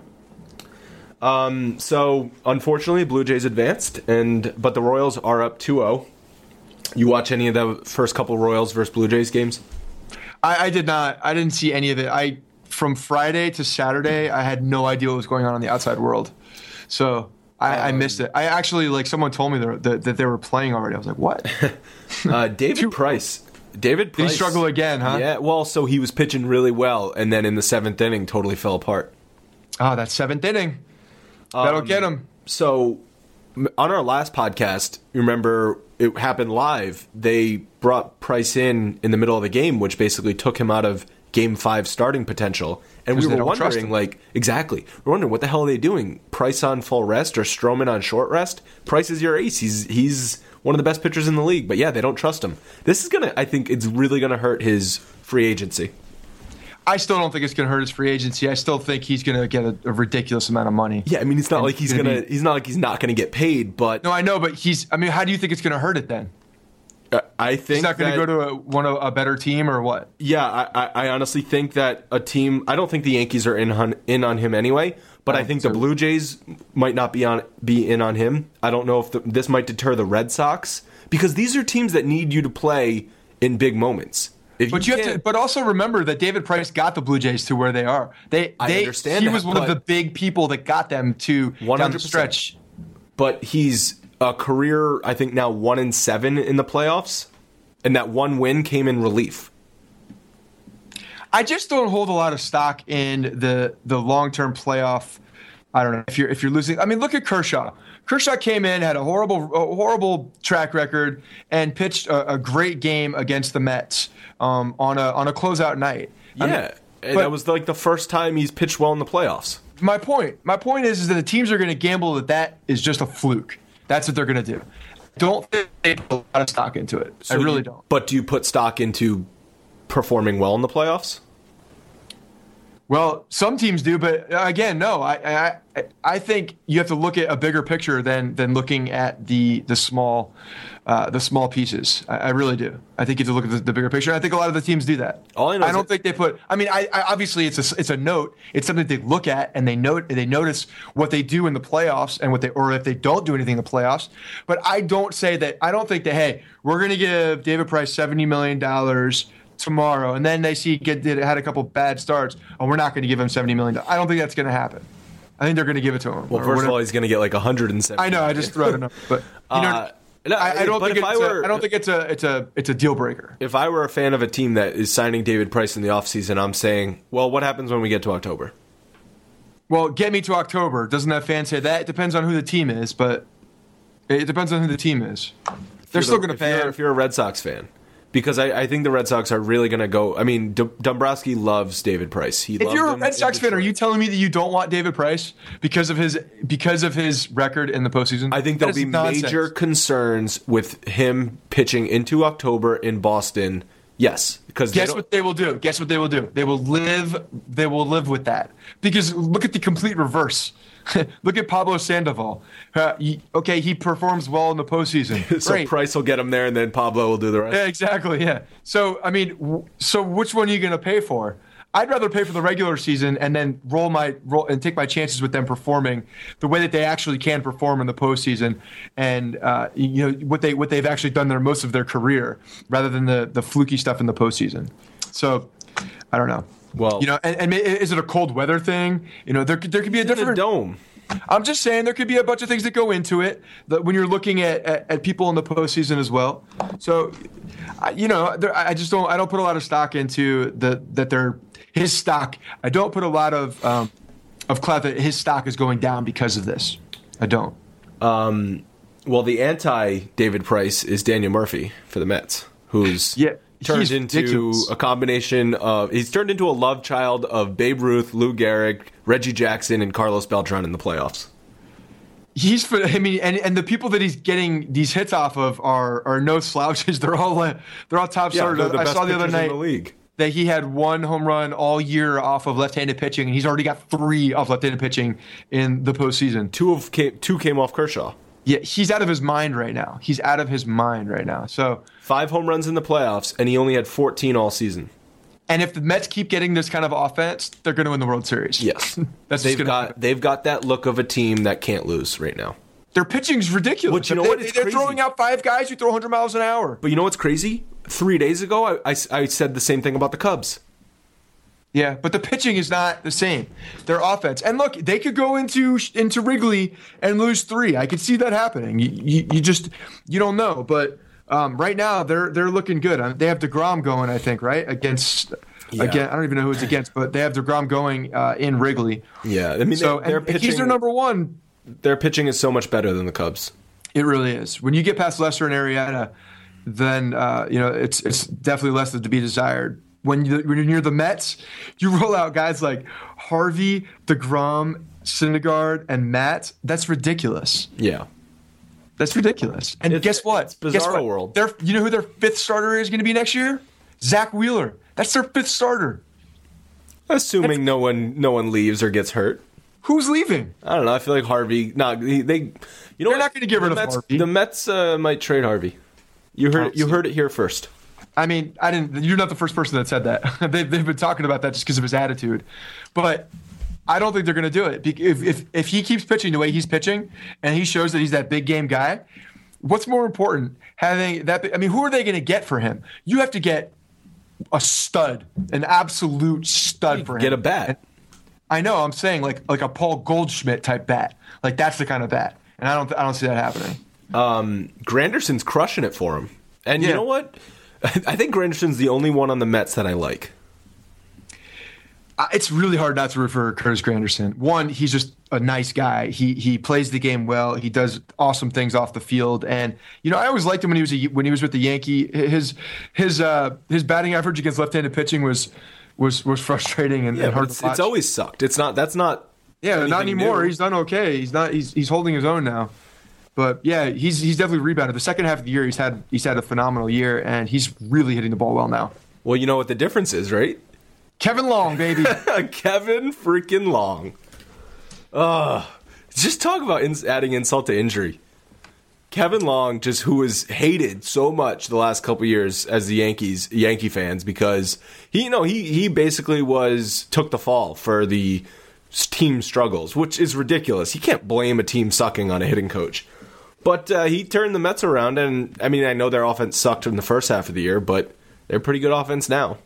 Um, so unfortunately, Blue Jays advanced, and but the Royals are up two oh. You watch any of the first couple Royals versus Blue Jays games? I, I did not. I didn't see any of it. I from Friday to Saturday, I had no idea what was going on in the outside world. So I, um, I missed it. I actually like someone told me that, that they were playing already. I was like, what? uh, David Price. David Price. Did he struggle again, huh? Yeah. Well, so he was pitching really well, and then in the seventh inning, totally fell apart. Oh, that seventh inning. That'll um, get him. So on our last podcast, you remember it happened live. They brought Price in in the middle of the game, which basically took him out of Game Five starting potential. And we were wondering, like, exactly, we're wondering what the hell are they doing? Price on full rest or Stroman on short rest? Price is your ace. He's he's one of the best pitchers in the league. But yeah, they don't trust him. This is gonna, I think, it's really gonna hurt his free agency. I still don't think it's going to hurt his free agency. I still think he's going to get a, a ridiculous amount of money. Yeah, I mean, it's not And like he's gonna gonna. be- He's not like he's not gonna get paid. But No, I know, but he's. I mean, how do you think it's going to hurt it then? uh, I think He's not going to that- go to a, one of a better team or what? Yeah, I, I, I honestly think that a team. I don't think the Yankees are in on, in on him anyway. But I I, don't think think the so. Blue Jays might not be on be in on him. I don't know if the, this might deter the Red Sox because these are teams that need you to play in big moments. If But you, have to. can't- But also remember that David Price got the Blue Jays to where they are. They. I they understand He that, was one of but- the big people that got them to down one the hundred percent. stretch. But he's a career. I think now one in seven in the playoffs, and that one win came in relief. I just don't hold a lot of stock in the the long term playoff. I don't know if you're if you're losing. I mean, look at Kershaw. Kershaw came in, had a horrible a horrible track record, and pitched a, a great game against the Mets um, on a on a closeout night. Yeah, I mean, and but- that was like the first time he's pitched well in the playoffs. My point. My point is, is that the teams are going to gamble that that is just a fluke. That's what they're going to do. Don't think they put a lot of stock into it. So I really you- don't. But do you put stock into performing well in the playoffs? Well, some teams do, but uh, again, no. I, I I think you have to look at a bigger picture than than looking at the the small uh, the small pieces. I, I really do. I think you have to look at the, the bigger picture. I think a lot of the teams do that. All I know I is don't that- think they put. I mean, I, I obviously it's a it's a note. It's something they look at and they note they notice what they do in the playoffs and what they or if they don't do anything in the playoffs. But I don't say that. I don't think that. Hey, we're going to give David Price seventy million dollars tomorrow, and then they see get did had a couple bad starts, and we're not going to give him seventy million dollars. I don't think that's going to happen. I think they're going to give it to him. Well, or first of whatever. all, he's going to get like one hundred seventy. I know. I just threw it enough, but you know, Uh, no, I, I don't but think if it's I were- a, I don't think it's a it's a it's a deal breaker. If I were a fan of a team that is signing David Price in the offseason, I'm saying, well, what happens when we get to October? Well, get me to October. Doesn't that fan say that? It depends on who the team is, but It depends on who the team is. They're still going to pay him. If you're a Red Sox fan. Because I, I think the Red Sox are really going to go. I mean, D- Dombrowski loves David Price. He if you're a Red Sox fan, are you telling me that you don't want David Price because of his because of his record in the postseason? I think there'll be nonsense. Major concerns with him pitching into October in Boston. Yes, because guess what they will do? Guess what they will do? They will live. They will live with that. Because look at the complete reverse. Look at Pablo Sandoval. Uh, he, okay, he performs well in the postseason. So Great. Price will get him there, and then Pablo will do the rest. Yeah, exactly. Yeah. So I mean, w- so which one are you going to pay for? I'd rather pay for the regular season and then roll my roll and take my chances with them performing the way that they actually can perform in the postseason, and uh, you know what they what they've actually done their most of their career, rather than the the fluky stuff in the postseason. So I don't know. Well, you know, and, and is it a cold weather thing? You know, there there could be a different a dome. I'm just saying there could be a bunch of things that go into it that when you're looking at, at, at people in the postseason as well. So, you know, there, I just don't I don't put a lot of stock into the that they're his stock. I don't put a lot of um, of clout that his stock is going down because of this. I don't. Um, well, the anti-David Price is Daniel Murphy for the Mets, who's yeah. turned into ridiculous. a combination of he's turned into a love child of Babe Ruth, Lou Gehrig, Reggie Jackson, and Carlos Beltran in the playoffs. He's, I mean, and, and the people that he's getting these hits off of are are no slouches. They're all uh, they're all top Yeah, starters. the I best saw the other pitchers night in the league. that he had one home run all year off of left-handed pitching, and he's already got three off left-handed pitching in the postseason. Two of came, two came off Kershaw. Yeah, he's out of his mind right now. He's out of his mind right now. So five home runs in the playoffs, and he only had fourteen all season. And if the Mets keep getting this kind of offense, they're going to win the World Series. Yes, That's they've got happen. they've got that look of a team that can't lose right now. Their pitching's ridiculous. But you know they, what? It's they're crazy. throwing out five guys who throw one hundred miles an hour. But you know what's crazy? Three days ago, I, I, I said the same thing about the Cubs. Yeah, but the pitching is not the same. Their offense, and look, they could go into into Wrigley and lose three. I could see that happening. You, you, you just you don't know, but um, right now they're they're looking good. They have DeGrom going, I think, right against. Yeah. Again, I don't even know who it's against, but they have DeGrom going uh, in Wrigley. Yeah, I mean, so they, they're pitching. He's their number one. Their pitching is so much better than the Cubs. It really is. When you get past Lester and Arrieta, then uh, you know it's it's definitely less to be desired. When you when you're the Mets, you roll out guys like Harvey, DeGrom, Syndergaard, and Matt. That's ridiculous. Yeah, that's ridiculous. And it's, guess what? It's bizarro guess what? world. Their, you know who their fifth starter is going to be next year? Zach Wheeler. That's their fifth starter. Assuming That's, no one no one leaves or gets hurt. Who's leaving? I don't know. I feel like Harvey. No, they. they you know, they're not going to get rid the of Mets, Harvey. The Mets uh, might trade Harvey. You heard. You heard it here first. I mean, I didn't. You're not the first person that said that. they've, they've been talking about that just because of his attitude, but I don't think they're going to do it. If, if if he keeps pitching the way he's pitching, and he shows that he's that big game guy, what's more important? Having that. I mean, who are they going to get for him? You have to get a stud, an absolute stud for him. Get a bat. And I know. I'm saying like like a Paul Goldschmidt type bat. Like that's the kind of bat, and I don't I don't see that happening. Um, Granderson's crushing it for him, and Yeah. you know what? I think Granderson's the only one on the Mets that I like. Uh, It's really hard not to root for Curtis Granderson. One, he's just a nice guy. He he plays the game well. He does awesome things off the field, and you know I always liked him when he was a, when he was with the Yankee. His his uh, his batting average against left-handed pitching was was was frustrating and, Yeah, and but hard it's, to watch. it's always sucked. It's not. That's not. yeah, not anything anymore. new. He's done okay. He's not. He's he's holding his own now. But yeah, he's he's definitely rebounded. The second half of the year, he's had he's had a phenomenal year, and he's really hitting the ball well now. Well, you know what the difference is, right? Kevin Long, baby. Kevin freaking Long. Uh, just talk about ins- adding insult to injury. Kevin Long, just who was hated so much the last couple years as the Yankees Yankee fans because he, you know, he he basically was took the fall for the team struggles, which is ridiculous. You can't blame a team sucking on a hitting coach. But uh, he turned the Mets around, and I mean, I know their offense sucked in the first half of the year, but they're pretty good offense now.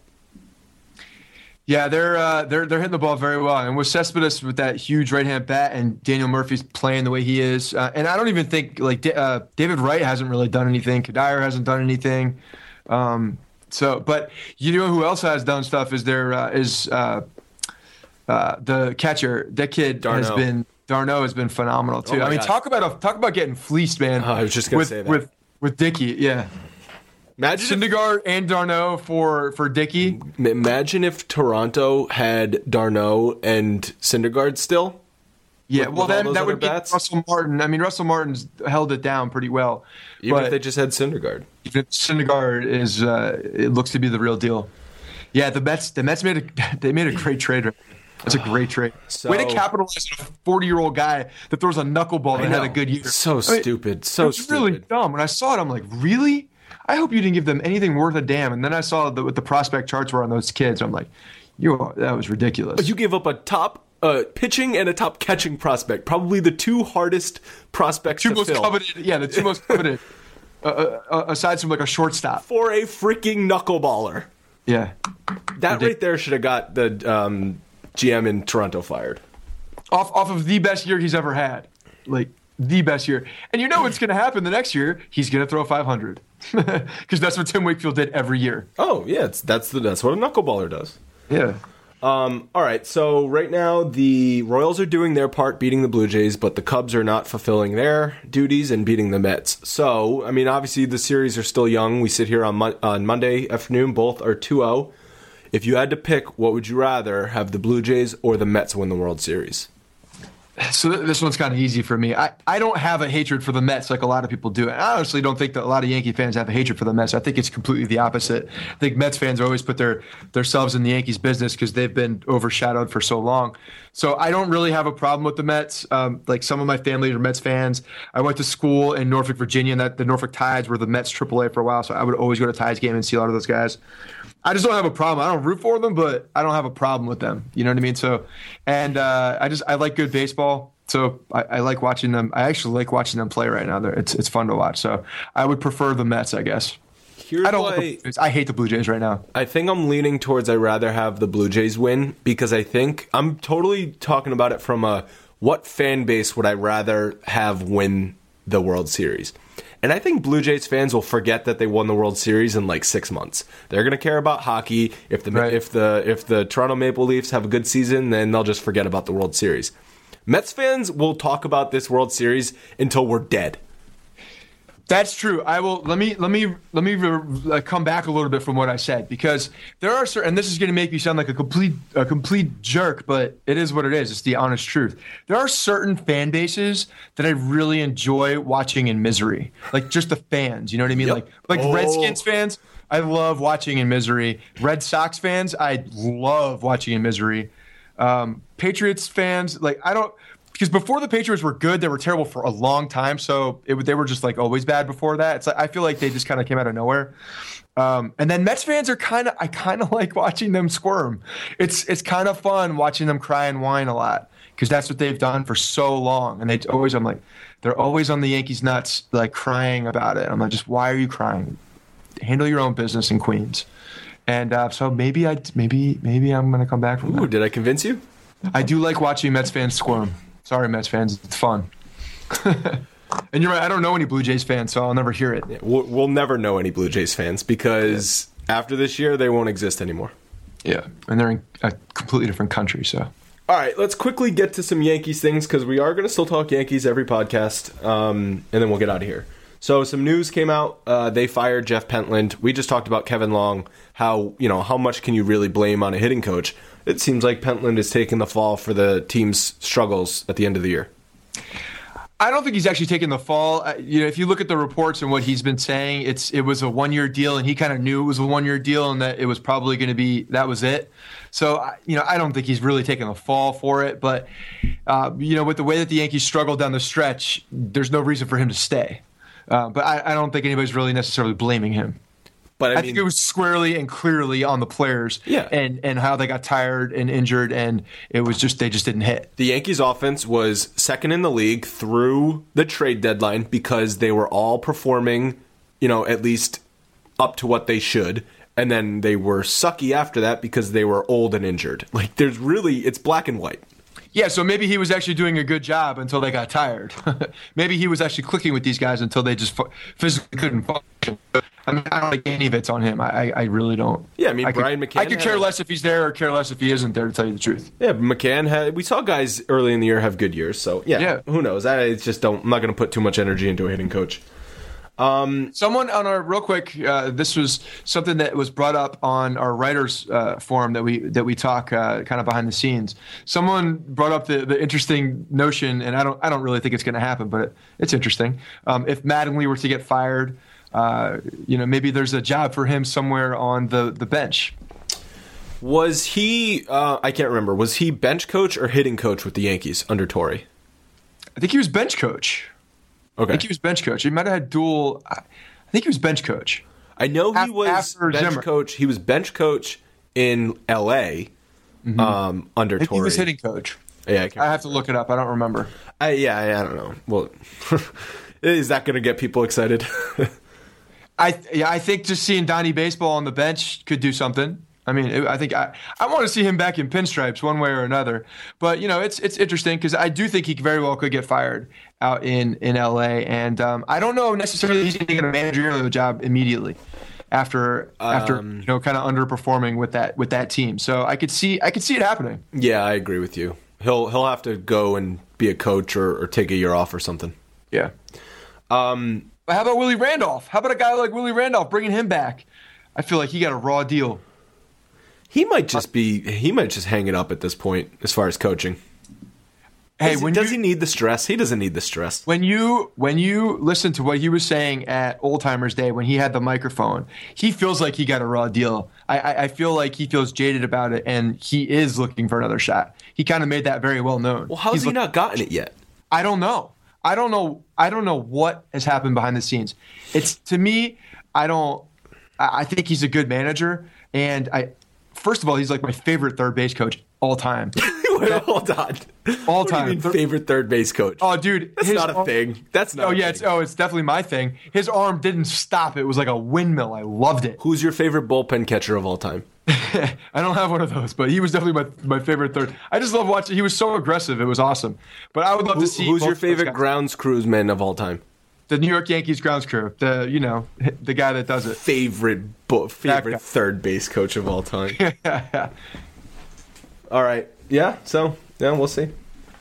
Yeah, they're uh, they're they're hitting the ball very well, and with Cespedes with that huge right hand bat, and Daniel Murphy's playing the way he is, uh, and I don't even think like uh, David Wright hasn't really done anything. Kadire hasn't done anything. Um, so, but you know who else has done stuff is there uh, is uh, uh, the catcher, that kid Darno. has been Darno has been phenomenal too. Oh my I mean, God. talk about a, talk about getting fleeced, man. Oh, I was just gonna with, say that. with with Dickey, yeah. Imagine if, Syndergaard and Darno for for Dickey. imagine if Toronto had Darno and Syndergaard still. Yeah, with well all then those that other would be bats? Russell Martin. I mean, Russell Martin's held it down pretty well. Even but if they just had Syndergaard. even if Syndergaard is, uh, it looks to be the real deal. Yeah, the Mets. The Mets made a they made a great trade. Right? That's a great trade. So- Way to capitalize on a forty-year-old guy that throws a knuckleball I and had know. a good year. So I mean, stupid. So it's stupid. really dumb. When I saw it, I'm like, really? I hope you didn't give them anything worth a damn. And then I saw the, what the prospect charts were on those kids. I'm like, you that was ridiculous. You gave up a top uh, pitching and a top catching prospect, probably the two hardest prospects two to most fill, coveted, yeah, the two most coveted, uh, uh, aside from like a shortstop. for a freaking knuckleballer. Yeah, That right there should have got the um, G M in Toronto fired. off off of the best year he's ever had, like the best year. And you know what's going to happen the next year? He's going to throw five hundred because that's what Tim Wakefield did every year. Oh yeah, it's, that's the that's what a knuckleballer does. Yeah. Um, all right, so right now the Royals are doing their part beating the Blue Jays, but the Cubs are not fulfilling their duties and beating the Mets. So, I mean, obviously the series are still young. We sit here on, Mo- on Monday afternoon. Both are two oh. If you had to pick, what would you rather, have the Blue Jays or the Mets win the World Series? So th- this one's kind of easy for me. I, I don't have a hatred for the Mets like a lot of people do. And I honestly don't think that a lot of Yankee fans have a hatred for the Mets. I think it's completely the opposite. I think Mets fans always put their themselves in the Yankees business because they've been overshadowed for so long. So I don't really have a problem with the Mets. Um, like some of my family are Mets fans. I went to school in Norfolk, Virginia, and that the Norfolk Tides were the Mets triple A for a while. So I would always go to Tides game and see a lot of those guys. I just don't have a problem. I don't root for them, but I don't have a problem with them. You know what I mean? So, and uh, I just I like good baseball. So I, I like watching them. I actually like watching them play right now. They're, it's it's fun to watch. So I would prefer the Mets, I guess. Here's I don't. why- like the Blue Jays. I hate the Blue Jays right now. I think I'm leaning towards I'd rather have the Blue Jays win because I think I'm totally talking about it from a what fan base would I rather have win the World Series. And I think Blue Jays fans will forget that they won the World Series in like six months. They're going to care about hockey. If the Right. if the if the Toronto Maple Leafs have a good season, then they'll just forget about the World Series. Mets fans will talk about this World Series until we're dead. That's true. I will. Let me let me let me uh, come back a little bit from what I said because there are certain. And this is going to make me sound like a complete a complete jerk, but it is what it is. It's the honest truth. There are certain fan bases that I really enjoy watching in misery, like just the fans. You know what I mean? Yep. Like like Oh. Redskins fans. I love watching in misery. Red Sox fans. I love watching in misery. Um, Patriots fans. Like I don't. Because before the Patriots were good, they were terrible for a long time. So it, they were just like always bad before that. It's like, I feel like they just kind of came out of nowhere. Um, and then Mets fans are kind of, I kind of like watching them squirm. It's it's kind of fun watching them cry and whine a lot because that's what they've done for so long. And they always, I'm like, they're always on the Yankees nuts, like crying about it. I'm like, just why are you crying? Handle your own business in Queens. And uh, so maybe I, maybe maybe I'm gonna come back from Ooh, that. did I convince you? I do like watching Mets fans squirm. Sorry, Mets fans. It's fun. And you're right. I don't know any Blue Jays fans, so I'll never hear it. We'll, we'll never know any Blue Jays fans because after this year, they won't exist anymore. Yeah. And they're in a completely different country, so. All right, let's quickly get to some Yankees things because we are going to still talk Yankees every podcast, um, and then we'll get out of here. So some news came out. Uh, they fired Jeff Pentland. We just talked about Kevin Long. How you know how much can you really blame on a hitting coach? It seems like Pentland is taking the fall for the team's struggles at the end of the year. I don't think he's actually taken the fall. Uh, you know, if you look at the reports and what he's been saying, it's it was a one-year deal, and he kind of knew it was a one-year deal, and that it was probably going to be that was it. So, I- you know, I don't think he's really taken the fall for it. But uh, you know, with the way that the Yankees struggled down the stretch, there's no reason for him to stay. Uh, but I, I don't think anybody's really necessarily blaming him. But I, I, mean, think it was squarely and clearly on the players, Yeah. and and how they got tired and injured, and it was just they just didn't hit. the Yankees' offense was second in the league through the trade deadline because they were all performing, you know, at least up to what they should. And then they were sucky after that because they were old and injured. Like, there's really, it's black and white. Yeah, so maybe he was actually doing a good job until they got tired. Maybe he was actually clicking with these guys until they just fu- physically couldn't function. I mean, I don't think any of it's on him. I, I really don't. Yeah, I mean, I Brian could, McCann. I could care had, less if he's there or care less if he isn't there, to tell you the truth. Yeah, McCann had. We saw guys early in the year have good years, so yeah. Yeah. Who knows? I just don't. I'm not going to put too much energy into a hitting coach. Um, Someone on our real quick, uh, this was something that was brought up on our writers uh, forum that we that we talk uh, kind of behind the scenes. Someone brought up the, the interesting notion, and I don't I don't really think it's going to happen, but it, it's interesting. Um, if Mattingly were to get fired, uh, you know, maybe there's a job for him somewhere on the, the bench. Was he? Uh, I can't remember. Was he bench coach or hitting coach with the Yankees under Torrey? I think he was bench coach. Okay. I think he was bench coach. He might have had dual. I think he was bench coach. I know he After- was after bench Zimmer. coach. He was bench coach in L A um, under I think Torrey. he was hitting coach. Yeah, I, can't I have to look it up. I don't remember. I, yeah, I, I don't know. Well, is that going to get people excited? I yeah, I think just seeing Donnie Baseball on the bench could do something. I mean, it, I think I, I want to see him back in pinstripes one way or another. But you know, it's it's interesting because I do think he very well could get fired out in, in L A, and um, I don't know necessarily he's going to get a managerial job immediately after after Um, you know kind of underperforming with that with that team. So I could see I could see it happening. Yeah, I agree with you. He'll he'll have to go and be a coach or, or take a year off or something. Yeah. Um, But how about Willie Randolph? How about a guy like Willie Randolph bringing him back? I feel like he got a raw deal. he might just be he might just hang it up at this point as far as coaching. Hey, does when does you, he need the stress? He doesn't need the stress. When you when you listen to what he was saying at Old Timers Day when he had the microphone, he feels like he got a raw deal. I, I, I feel like he feels jaded about it, and he is looking for another shot. He kind of made that very well known. Well, how's He's he look- not gotten it yet? I don't know. I don't know. I don't know what has happened behind the scenes. It's to me. I don't. I I think he's a good manager, and I. First of all, he's like my favorite third base coach all time. Wait, hold on. All What do time. you mean favorite third base coach? Oh, dude, That's his not a arm- thing. That's not. Oh a yeah, thing. it's oh, it's definitely my thing. His arm didn't stop. It was like a windmill. I loved it. Who's your favorite bullpen catcher of all time? I don't have one of those, but he was definitely my, my favorite third. I just love watching. He was so aggressive. It was awesome. But I would love Who- to see. who's both your of those favorite guys. grounds crewsman of all time? The New York Yankees grounds crew. The you know the guy that does it. Favorite bu- guy. favorite third base coach of all time. All right. Yeah. So yeah, we'll see.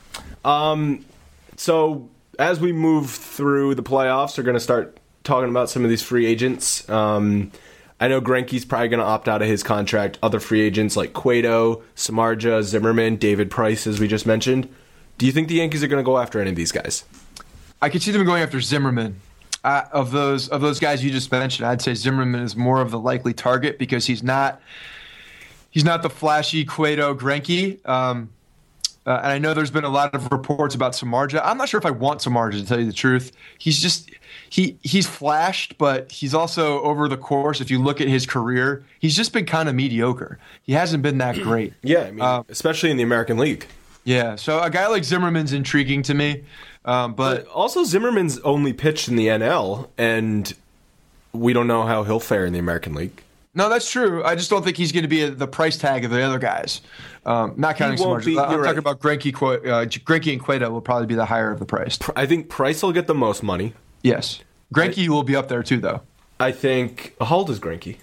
Um, so as we move through the playoffs, we're going to start talking about some of these free agents. Um, I know Greinke's probably going to opt out of his contract. Other free agents like Cueto, Samardzija, Zimmerman, David Price, as we just mentioned. Do you think the Yankees are going to go after any of these guys? I could see them going after Zimmerman. Uh, of those of those guys you just mentioned, I'd say Zimmerman is more of the likely target because he's not he's not the flashy Cueto Greinke. Um, uh, and I know there's been a lot of reports about Samardzija. I'm not sure if I want Samardzija, to tell you the truth. He's just he he's flashed, but he's also over the course. If you look at his career, he's just been kind of mediocre. He hasn't been that great. Yeah, I mean, Um, especially in the American League. Yeah, so a guy like Zimmerman's intriguing to me, um, but But also, Zimmerman's only pitched in the N L, and we don't know how he'll fare in the American League. no, that's true. I just don't think he's going to be the price tag of the other guys. Um, not counting He won't Samardzija. be- I'm you're talking right. about Greinke, Qu- uh, Greinke and Cueto will probably be the higher of the price. Pr- I think Price will get the most money. Yes, Greinke will be up there too, though. I think. How old is Greinke?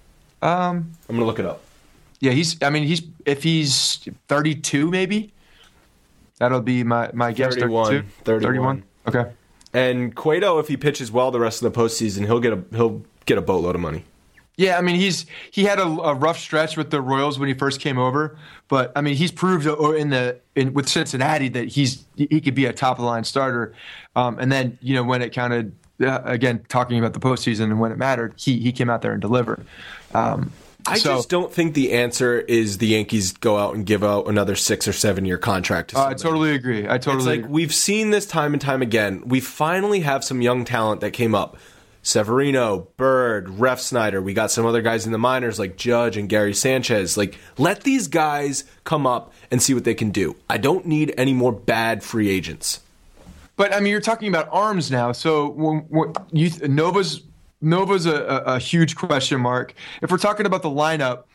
Um, I'm gonna look it up. yeah, he's. I mean, he's if he's thirty-two, maybe. That'll be my my guess. thirty-one. thirty-two? thirty-one. Okay. And Cueto, if he pitches well the rest of the postseason, he'll get a he'll get a boatload of money. Yeah, I mean he's he had a, a rough stretch with the Royals when he first came over, but I mean he's proved in the in, with Cincinnati that he's he could be a top of the line starter, um, and then you know when it counted uh, again talking about the postseason and when it mattered, he he came out there and delivered. Um, I so, just don't think the answer is the Yankees go out and give out another six or seven year contract to uh, I somebody. totally agree. I totally It's like agree. we've seen this time and time again. We finally have some young talent that came up. Severino, Bird, Ref Snyder. We got some other guys in the minors like Judge and Gary Sanchez. Like, let these guys come up and see what they can do. I don't need any more bad free agents. But I mean, you're talking about arms now. So when, when you Nova's Nova's a, a, a huge question mark. If we're talking about the lineup,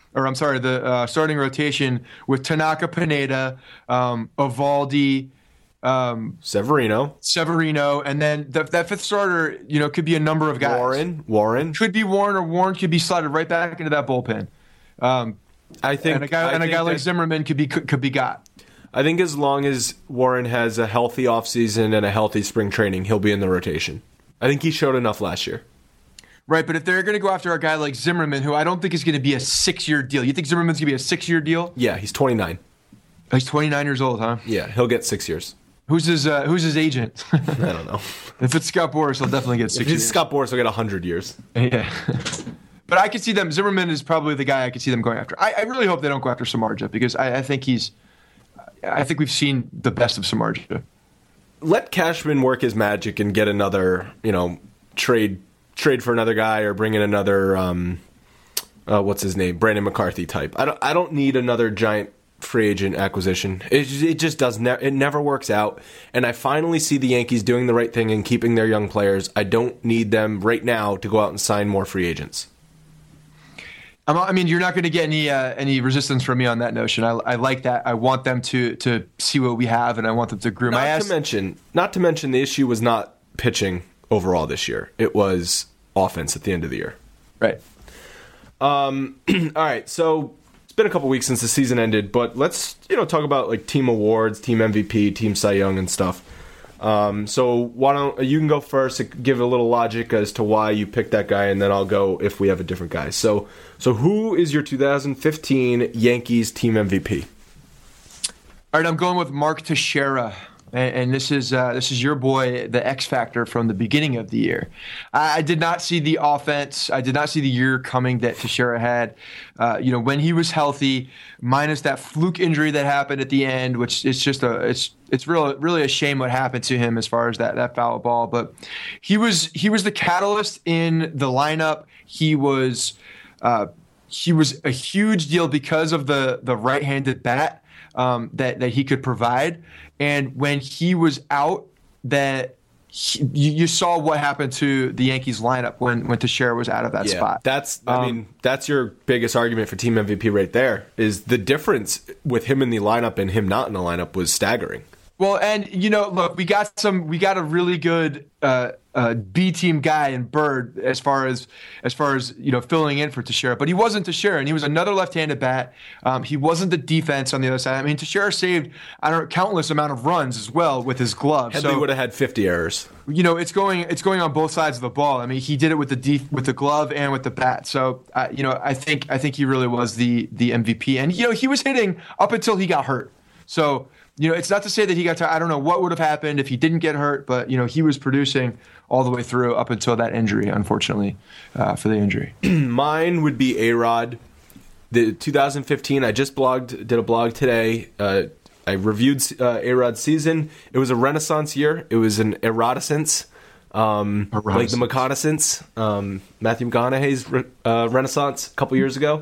or I'm sorry, the uh, starting rotation with Tanaka, Pineda, um, Eovaldi, um, Severino, Severino, and then the, that fifth starter, you know, could be a number of guys. Warren, Warren could be Warren, or Warren could be slotted right back into that bullpen. Um, I think, and a guy, I and a think guy like that, Zimmerman could be could, could be got. I think as long as Warren has a healthy offseason and a healthy spring training, he'll be in the rotation. I think he showed enough last year. Right, but if they're going to go after a guy like Zimmerman, who I don't think is going to be a six-year deal, you think Zimmerman's going to be a six-year deal? Yeah, he's twenty-nine. He's twenty-nine years old, huh? Yeah, he'll get six years. Who's his uh, Who's his agent? I don't know. If it's Scott Boras, he'll definitely get six if years. he's Scott Boras, he'll get one hundred years. Yeah. But I could see them, Zimmerman is probably the guy I could see them going after. I, I really hope they don't go after Samardzija, because I, I think he's, I think we've seen the best of Samardzija. Let Cashman work his magic and get another, you know, trade trade for another guy or bring in another, um, uh, what's his name, Brandon McCarthy type. I don't, I don't need another giant free agent acquisition. It, it just does ne- it never works out. And I finally see the Yankees doing the right thing and keeping their young players. I don't need them right now to go out and sign more free agents. I mean, you're not going to get any uh, any resistance from me on that notion. I, I like that. I want them to to see what we have, and I want them to groom. Not I asked, to mention, not to mention, the issue was not pitching overall this year. It was offense at the end of the year. Right. Um. all right. So it's been a couple weeks since the season ended, but let's you know talk about like team awards, team M V P, team Cy Young, and stuff. Um, so why don't you can go first, give a little logic as to why you picked that guy, and then I'll go if we have a different guy. So, so who is your two thousand fifteen Yankees team M V P? All right, I'm going with Mark Teixeira, and, and this is uh, this is your boy, the X factor from the beginning of the year. I, I did not see the offense. I did not see the year coming that Teixeira had. Uh, you know, when he was healthy, minus that fluke injury that happened at the end, which is just a it's. It's real, really a shame what happened to him as far as that, that foul ball. But he was he was the catalyst in the lineup. He was uh, he was a huge deal because of the the right-handed bat um, that that he could provide. And when he was out, that he, you, you saw what happened to the Yankees lineup when when Teixeira was out of that yeah, spot. That's I um, mean that's your biggest argument for team M V P right there. Is the difference with him in the lineup and him not in the lineup was staggering. Well, and you know, look, we got some, we got a really good uh, uh, B team guy in Bird as far as as far as you know filling in for Teixeira, but he wasn't Teixeira, and he was another left-handed bat. Um, he wasn't the defense on the other side. I mean, Teixeira saved I don't know countless amount of runs as well with his glove. Headley so, would have had fifty errors. You know, it's going it's going on both sides of the ball. I mean, he did it with the def- with the glove and with the bat. So, uh, you know, I think I think he really was the the M V P, and you know, he was hitting up until he got hurt. So. You know, it's not to say that he got to, I don't know what would have happened if he didn't get hurt, but, you know, he was producing all the way through up until that injury, unfortunately, uh, for the injury. Mine would be A-Rod. The two thousand fifteen, I just blogged, did a blog today. Uh, I reviewed uh, A-Rod's season. It was a renaissance year. It was an erodescence, um, like the McConaissance, um, Matthew McConaughey's re- uh, renaissance a couple years ago.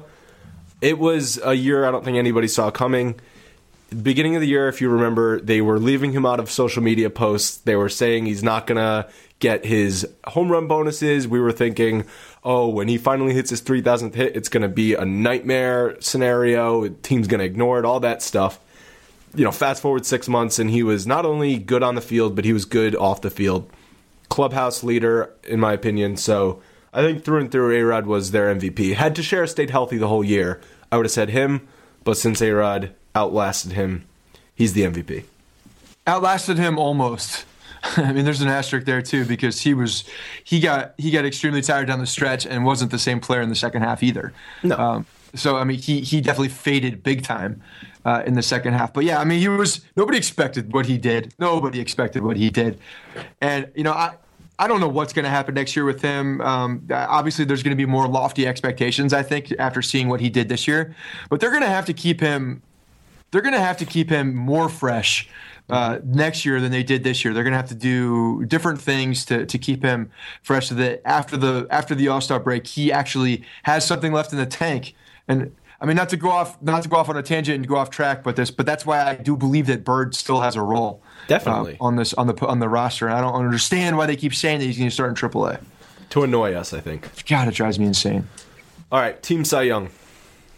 It was a year I don't think anybody saw coming. Beginning of the year, if you remember, they were leaving him out of social media posts. They were saying he's not going to get his home run bonuses. We were thinking, oh, when he finally hits his three thousandth hit, it's going to be a nightmare scenario. The team's going to ignore it, all that stuff. You know, fast forward six months, and he was not only good on the field, but he was good off the field. Clubhouse leader, in my opinion. So I think through and through, A-Rod was their M V P. Had Teixeira stayed healthy the whole year, I would have said him. But since A-Rod outlasted him, he's the M V P. Outlasted him almost. I mean, there's an asterisk there too, because he was he got he got extremely tired down the stretch and wasn't the same player in the second half either. No. Um, so I mean, he he definitely faded big time uh, in the second half. But yeah, I mean, he was nobody expected what he did. Nobody expected what he did, and you know, I. I don't know what's going to happen next year with him. Um, obviously, there's going to be more lofty expectations, I think, after seeing what he did this year. But they're going to have to keep him. They're going to have to keep him more fresh uh, next year than they did this year. They're going to have to do different things to to keep him fresh, so that after the after the All-Star break, he actually has something left in the tank. And I mean, not to go off not to go off on a tangent and go off track, but this, but that's why I do believe that Bird still has a role. Definitely. Uh, on this on the on the roster. And I don't understand why they keep saying that he's going to start in triple A. To annoy us, I think. God, it drives me insane. All right, Team Cy Young.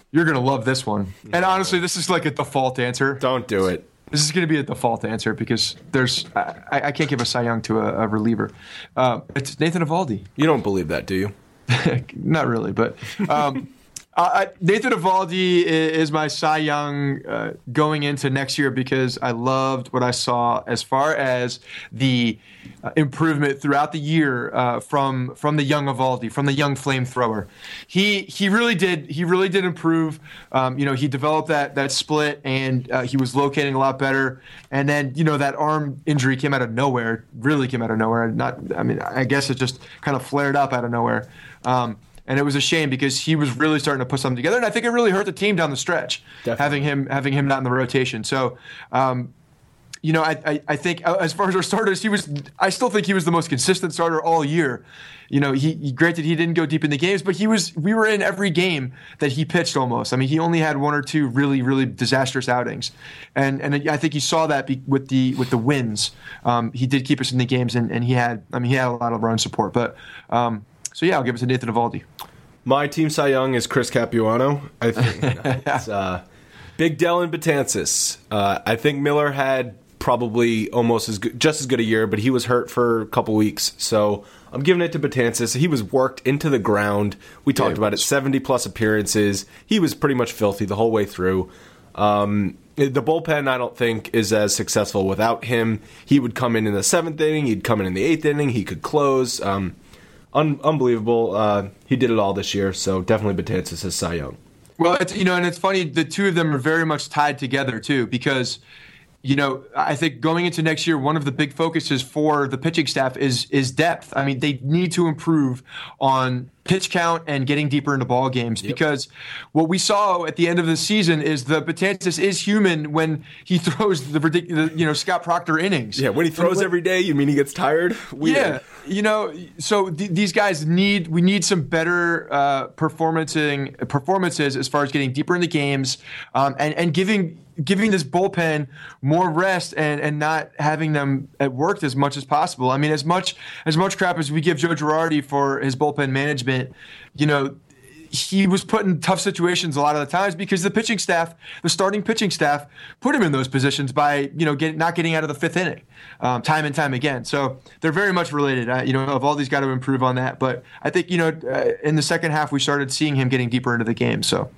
You're going to love this one. And honestly, this is like a default answer. Don't do it. This is going to be a default answer because there's I, I can't give a Cy Young to a, a reliever. Uh, it's Nathan Eovaldi. You don't believe that, do you? Not really, but um, uh, Nathan Eovaldi is my Cy Young uh, going into next year because I loved what I saw as far as the uh, improvement throughout the year uh, from from the young Eovaldi, from the young flamethrower. He he really did he really did improve. Um, you know, he developed that that split and uh, he was locating a lot better. And then you know that arm injury came out of nowhere, really came out of nowhere. Not I mean I guess it just kind of flared up out of nowhere. Um, and it was a shame because he was really starting to put something together, and I think it really hurt the team down the stretch, Definitely. having him having him not in the rotation. So, um, you know, I, I I think as far as our starters, he was. I still think he was the most consistent starter all year. You know, he, he granted he didn't go deep in the games, but he was. We were in every game that he pitched almost. I mean, he only had one or two really really disastrous outings, and and I think you saw that be, with the with the wins. Um, he did keep us in the games, and, and he had. I mean, he had a lot of run support, but. Um, So, yeah, I'll give it to Nathan Eovaldi. My team Cy Young is Chris Capuano. I think it's uh, Big Dellin Betances. Uh, I think Miller had probably almost as good, just as good a year, but he was hurt for a couple weeks. So I'm giving it to Betances. He was worked into the ground. We talked yeah, about it, seventy-plus appearances. He was pretty much filthy the whole way through. Um, the bullpen, I don't think, is as successful without him. He would come in in the seventh inning. He'd come in in the eighth inning. He could close. Um Un- unbelievable. Uh, he did it all this year, so definitely Betances as Cy Young. Well, it's, you know, and it's funny, the two of them are very much tied together, too, because, you know, I think going into next year, one of the big focuses for the pitching staff is is depth. I mean, they need to improve on pitch count and getting deeper into ball games yep. because what we saw at the end of the season is the Betances is human when he throws the ridiculous, you know, Scott Proctor innings. Yeah, when he throws when, every day, you mean he gets tired? Weird. Yeah, you know, so th- these guys need we need some better uh, performancing performances as far as getting deeper in the games um, and and giving. giving this bullpen more rest and, and not having them at work as much as possible. I mean, as much as much crap as we give Joe Girardi for his bullpen management, you know, he was put in tough situations a lot of the times because the pitching staff, the starting pitching staff, put him in those positions by, you know, get, not getting out of the fifth inning um, time and time again. So they're very much related. Uh, you know, Eovaldi's got to improve on that. But I think, you know, uh, in the second half, we started seeing him getting deeper into the game. So.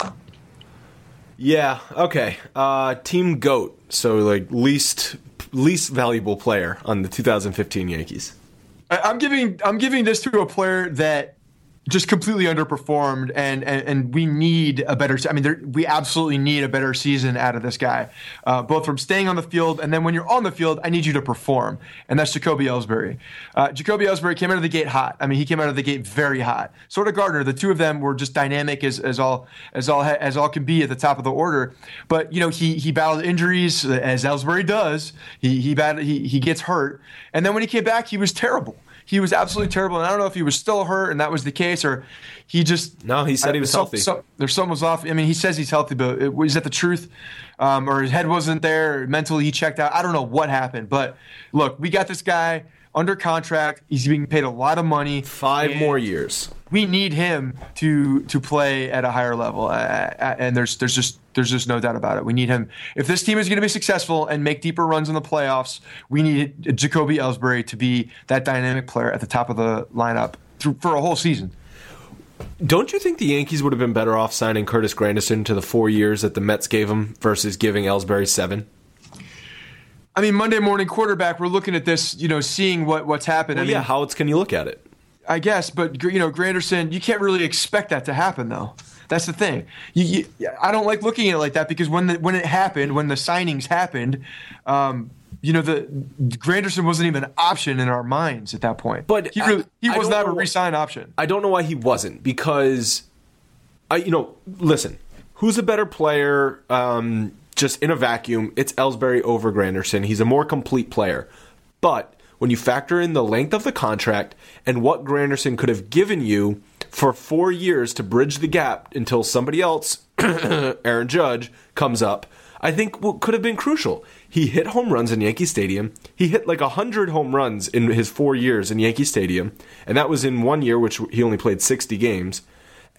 Yeah, okay. Uh, Team GOAT, so like least least valuable player on the two thousand fifteen Yankees. I'm giving I'm giving this to a player that just completely underperformed, and and, and we need a better. I mean, there, we absolutely need a better season out of this guy, uh, both from staying on the field and then when you're on the field, I need you to perform, and that's Jacoby Ellsbury. Uh, Jacoby Ellsbury came out of the gate hot. I mean, he came out of the gate very hot. So did Gardner. The two of them were just dynamic as as all as all as all can be at the top of the order. But you know, he he battled injuries as Ellsbury does. He he battled, he he gets hurt, and then when he came back, he was terrible. He was absolutely terrible, and I don't know if he was still hurt and that was the case, or he just... No, he said I, he was some, healthy. Some, there's something was off. I mean, he says he's healthy, but it, was that the truth? Um, or his head wasn't there, mentally he checked out. I don't know what happened, but look, we got this guy under contract. He's being paid a lot of money. Five more years. We need him to to play at a higher level, uh, and there's there's just there's just no doubt about it. We need him. If this team is going to be successful and make deeper runs in the playoffs, we need Jacoby Ellsbury to be that dynamic player at the top of the lineup through, for a whole season. Don't you think the Yankees would have been better off signing Curtis Granderson to the four years that the Mets gave him versus giving Ellsbury seven? I mean, Monday morning quarterback, we're looking at this, you know, seeing what, what's happened. Well, I mean, yeah, how else can you look at it? I guess, but, you know, Granderson, you can't really expect that to happen, though. That's the thing. You, you, I don't like looking at it like that because when the, when it happened, when the signings happened, um, you know, the Granderson wasn't even an option in our minds at that point. But he, really, he I, was I not a re-sign option. I don't know why he wasn't because, I, you know, listen, who's a better player? Um, just in a vacuum, it's Ellsbury over Granderson. He's a more complete player, but when you factor in the length of the contract and what Granderson could have given you for four years to bridge the gap until somebody else, Aaron Judge, comes up, I think what could have been crucial. He hit home runs in Yankee Stadium. He hit like one hundred home runs in his four years in Yankee Stadium, and that was in one year, which he only played sixty games.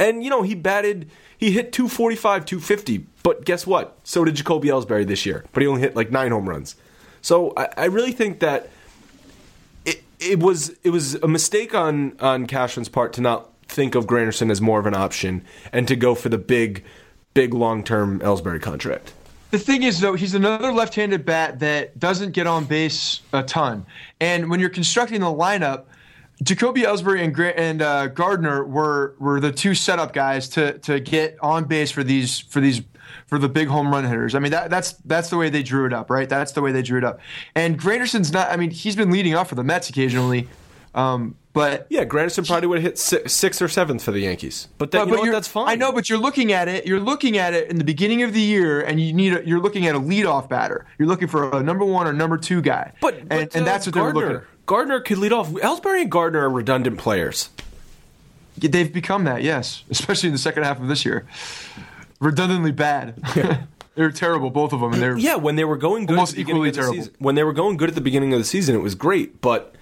And, you know, he batted, he hit two forty-five, two fifty. But guess what? So did Jacoby Ellsbury this year. But he only hit like nine home runs. So I, I really think that it it was it was a mistake on, on Cashman's part to not think of Granderson as more of an option and to go for the big, big long-term Ellsbury contract. The thing is, though, he's another left-handed bat that doesn't get on base a ton. And when you're constructing the lineup, Jacoby Ellsbury and, and uh, Gardner were were the two setup guys to to get on base for these for these for the big home run hitters. I mean, that, that's that's the way they drew it up, right? That's the way they drew it up. And Granderson's not. I mean, he's been leading off for the Mets occasionally, um, but yeah, Granderson probably would have hit six, sixth or seventh for the Yankees. But, that, but, you know but what? That's fine. I know, but you're looking at it. You're looking at it in the beginning of the year, and you need. A, you're looking at a leadoff batter. You're looking for a number one or number two guy. But, and, but and uh, that's what Gardner, they're looking at. Gardner could lead off. Ellsbury and Gardner are redundant players. They've become that, yes, especially in the second half of this year. Redundantly bad. Yeah. They're terrible, both of them. And they're yeah, when they were going good, almost at the beginning equally of the terrible. season, when they were going good at the beginning of the season, it was great. But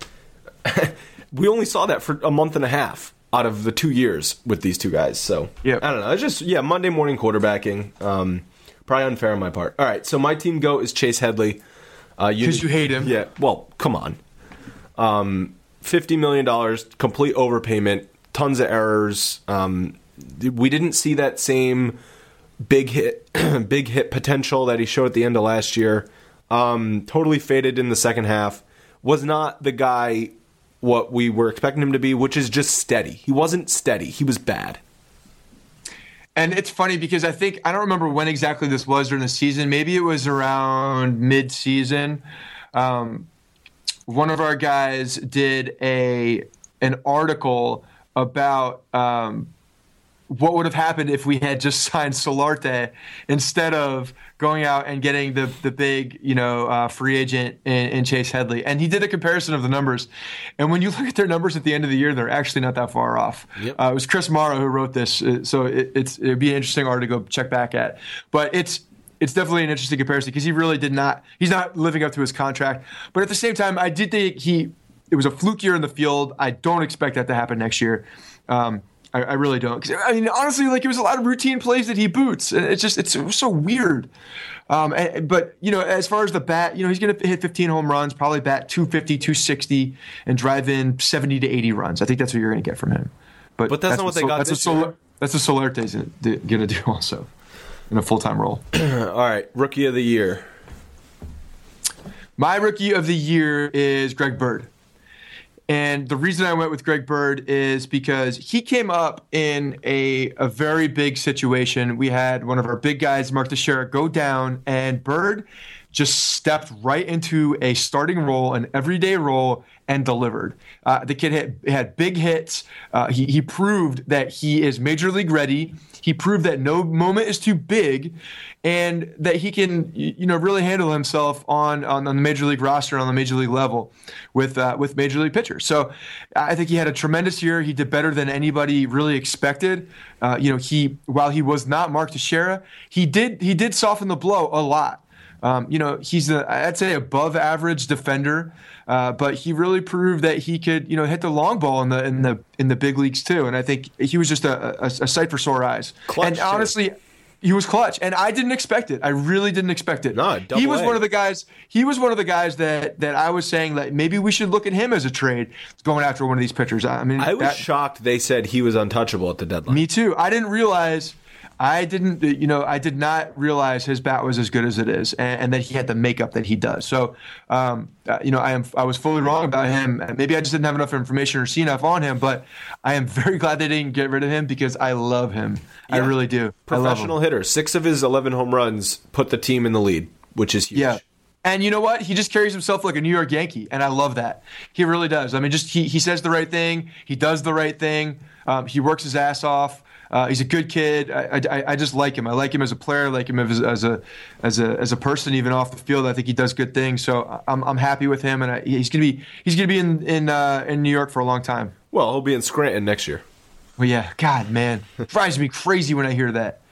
we only saw that for a month and a half out of the two years with these two guys. So yep. I don't know. It's just yeah, Monday morning quarterbacking. Um, probably unfair on my part. All right, so my team go is Chase Headley. Because uh, you, you hate him. Yeah. Well, come on. Um, fifty million dollars, complete overpayment, tons of errors. Um, we didn't see that same big hit, big hit potential that he showed at the end of last year. Um, totally faded in the second half. Was not the guy what we were expecting him to be, which is just steady. He wasn't steady. He was bad. And it's funny because I think, I don't remember when exactly this was during the season. Maybe it was around mid-season. Um, one of our guys did a an article about um, what would have happened if we had just signed Solarte instead of going out and getting the the big, you know, uh, free agent in, in Chase Headley. And he did a comparison of the numbers. And when you look at their numbers at the end of the year, they're actually not that far off. Yep. Uh, it was Chris Morrow who wrote this, so it, it's it'd be an interesting article to go check back at. But it's it's definitely an interesting comparison because he really did not. He's not living up to his contract. But at the same time, I did think he it was a fluke year in the field. I don't expect that to happen next year. Um, I, I really don't. 'Cause, I mean, honestly, like it was a lot of routine plays that he boots. It's just it's so weird. Um, and, but you know, as far as the bat, you know, he's going to hit fifteen home runs, probably bat two fifty, two sixty, and drive in seventy to eighty runs. I think that's what you're going to get from him. But, but that's, that's not what they got that's this what year. That's what Solarte's going to do also in a full-time role. All right, rookie of the year. My rookie of the year is Greg Bird. And the reason I went with Greg Bird is because he came up in a, a very big situation. We had one of our big guys, Mark Teixeira, go down, and Bird just stepped right into a starting role, an everyday role, and delivered. Uh, the kid had, had big hits. Uh, he, he proved that he is major league ready. He proved that no moment is too big, and that he can, you know, really handle himself on, on the major league roster, on the major league level, with uh, with major league pitchers. So I think he had a tremendous year. He did better than anybody really expected. Uh, you know, he while he was not Mark Teixeira, he did he did soften the blow a lot. Um, you know, he's a, I'd say above average defender, uh, but he really proved that he could, you know, hit the long ball in the in the in the big leagues too. And I think he was just a, a, a sight for sore eyes. Clutch and honestly, too. He was clutch, and I didn't expect it. I really didn't expect it. No, he was A. one of the guys. He was one of the guys that that I was saying that maybe we should look at him as a trade going after one of these pitchers. I mean, I was that, shocked they said he was untouchable at the deadline. Me too. I didn't realize. I didn't, you know, I did not realize his bat was as good as it is, and, and that he had the makeup that he does. So, um, uh, you know, I am, I was fully wrong about him. Maybe I just didn't have enough information or see enough on him, but I am very glad they didn't get rid of him because I love him. Yeah. I really do. Professional I love him. hitter. Six of his eleven home runs put the team in the lead, which is huge. Yeah. And you know what? He just carries himself like a New York Yankee, and I love that. He really does. I mean, just he, he says the right thing. He does the right thing. Um, he works his ass off. Uh, he's a good kid. I, I I just like him. I like him as a player. I like him as, as a as a as a person, even off the field. I think he does good things. So I'm I'm happy with him, and I, he's gonna be he's gonna be in in uh, in New York for a long time. Well, he'll be in Scranton next year. Well, yeah. God, man, drives me crazy when I hear that.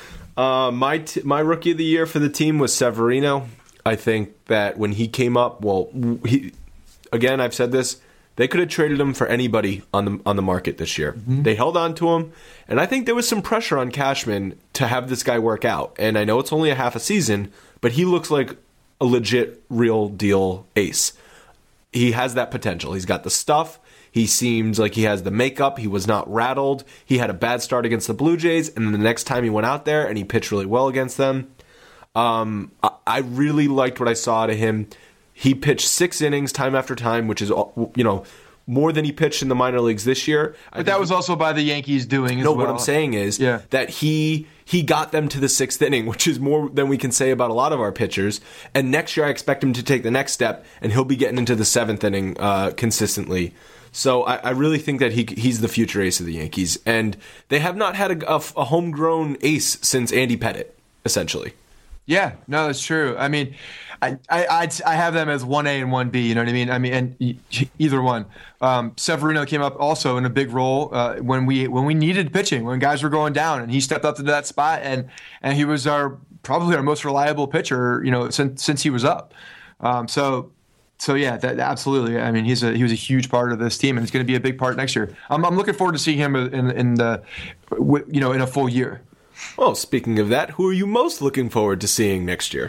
Uh, my t- my rookie of the year for the team was Severino. I think that when he came up, well, he again I've said this. They could have traded him for anybody on the on the market this year. Mm-hmm. They held on to him, and I think there was some pressure on Cashman to have this guy work out. And I know it's only a half a season, but he looks like a legit, real deal ace. He has that potential. He's got the stuff. He seems like he has the makeup. He was not rattled. He had a bad start against the Blue Jays, and then the next time he went out there and he pitched really well against them. Um, I, I really liked what I saw to him. He pitched six innings time after time, which is, you know, more than he pitched in the minor leagues this year. But that was also by the Yankees doing as no, well. what I'm saying is yeah. that he he got them to the sixth inning, which is more than we can say about a lot of our pitchers. And next year I expect him to take the next step, and he'll be getting into the seventh inning uh, consistently. So I, I really think that he he's the future ace of the Yankees. And they have not had a, a, a homegrown ace since Andy Pettit, essentially. Yeah, no, that's true. I mean, I I I'd, I have them as one A and one B. You know what I mean? I mean, and either one. Um, Severino came up also in a big role uh, when we when we needed pitching, when guys were going down, and he stepped up to that spot, and and he was our probably our most reliable pitcher, you know, since since he was up. Um, so. So yeah, that, absolutely. I mean, he's a he was a huge part of this team, and he's going to be a big part next year. I'm I'm looking forward to seeing him in in the, you know, in a full year. Well, speaking of that, who are you most looking forward to seeing next year?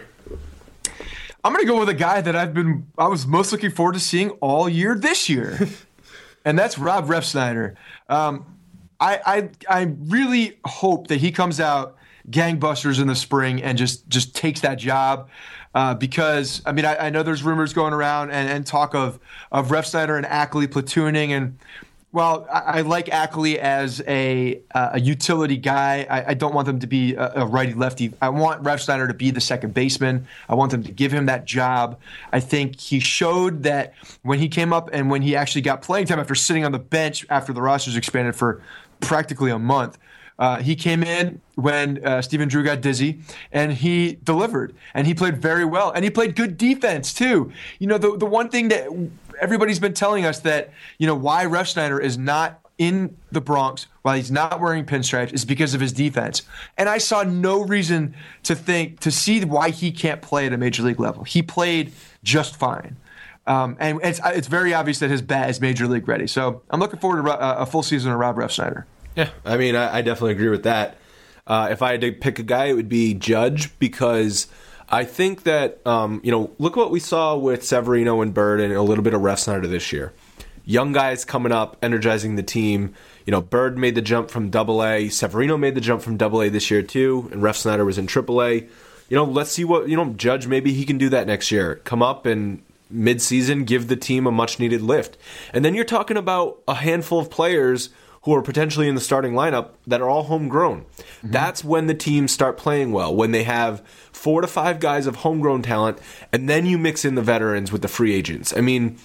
I'm going to go with a guy that I've been I was most looking forward to seeing all year this year, and that's Rob Refsnyder. Um, I I I really hope that he comes out gangbusters in the spring and just just takes that job. Uh, because, I mean, I, I know there's rumors going around and, and talk of, of Refsnyder and Ackley platooning. And, well, I, I like Ackley as a uh, a utility guy. I, I don't want them to be a, a righty-lefty. I want Refsnyder to be the second baseman. I want them to give him that job. I think he showed that when he came up and when he actually got playing time after sitting on the bench after the rosters expanded for practically a month. Uh, he came in when uh, Stephen Drew got dizzy, and he delivered, and he played very well, and he played good defense too. You know, the the one thing that everybody's been telling us that, you know, why Refsnyder is not in the Bronx while he's not wearing pinstripes is because of his defense. And I saw no reason to think to see why he can't play at a major league level. He played just fine. Um, and it's it's very obvious that his bat is major league ready. So I'm looking forward to a, a full season of Rob Refsnyder. Yeah, I mean, I, I definitely agree with that. Uh, if I had to pick a guy, it would be Judge, because I think that, um, you know, look what we saw with Severino and Bird and a little bit of Refsnyder this year. Young guys coming up, energizing the team. You know, Bird made the jump from Double A. Severino made the jump from Double A this year too, and Refsnyder was in Triple A. You know, let's see what, you know, Judge, maybe he can do that next year. Come up and mid-season, give the team a much-needed lift. And then you're talking about a handful of players who are potentially in the starting lineup that are all homegrown. Mm-hmm. That's when the teams start playing well, when they have four to five guys of homegrown talent, and then you mix in the veterans with the free agents. I mean,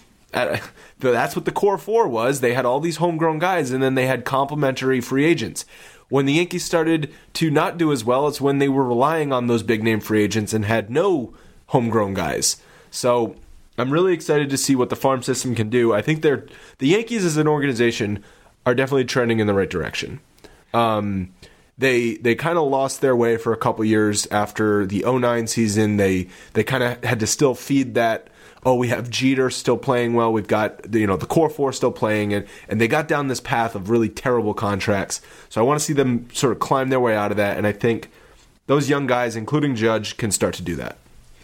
that's what the core four was. They had all these homegrown guys, and then they had complementary free agents. When the Yankees started to not do as well, it's when they were relying on those big-name free agents and had no homegrown guys. So I'm really excited to see what the farm system can do. I think they're the Yankees as an organization are definitely trending in the right direction. Um, they they kind of lost their way for a couple years after the oh nine season. They they kind of had to still feed that, oh, we have Jeter still playing well. We've got, you know, the core four still playing, and, and they got down this path of really terrible contracts. So I want to see them sort of climb their way out of that, and I think those young guys, including Judge, can start to do that.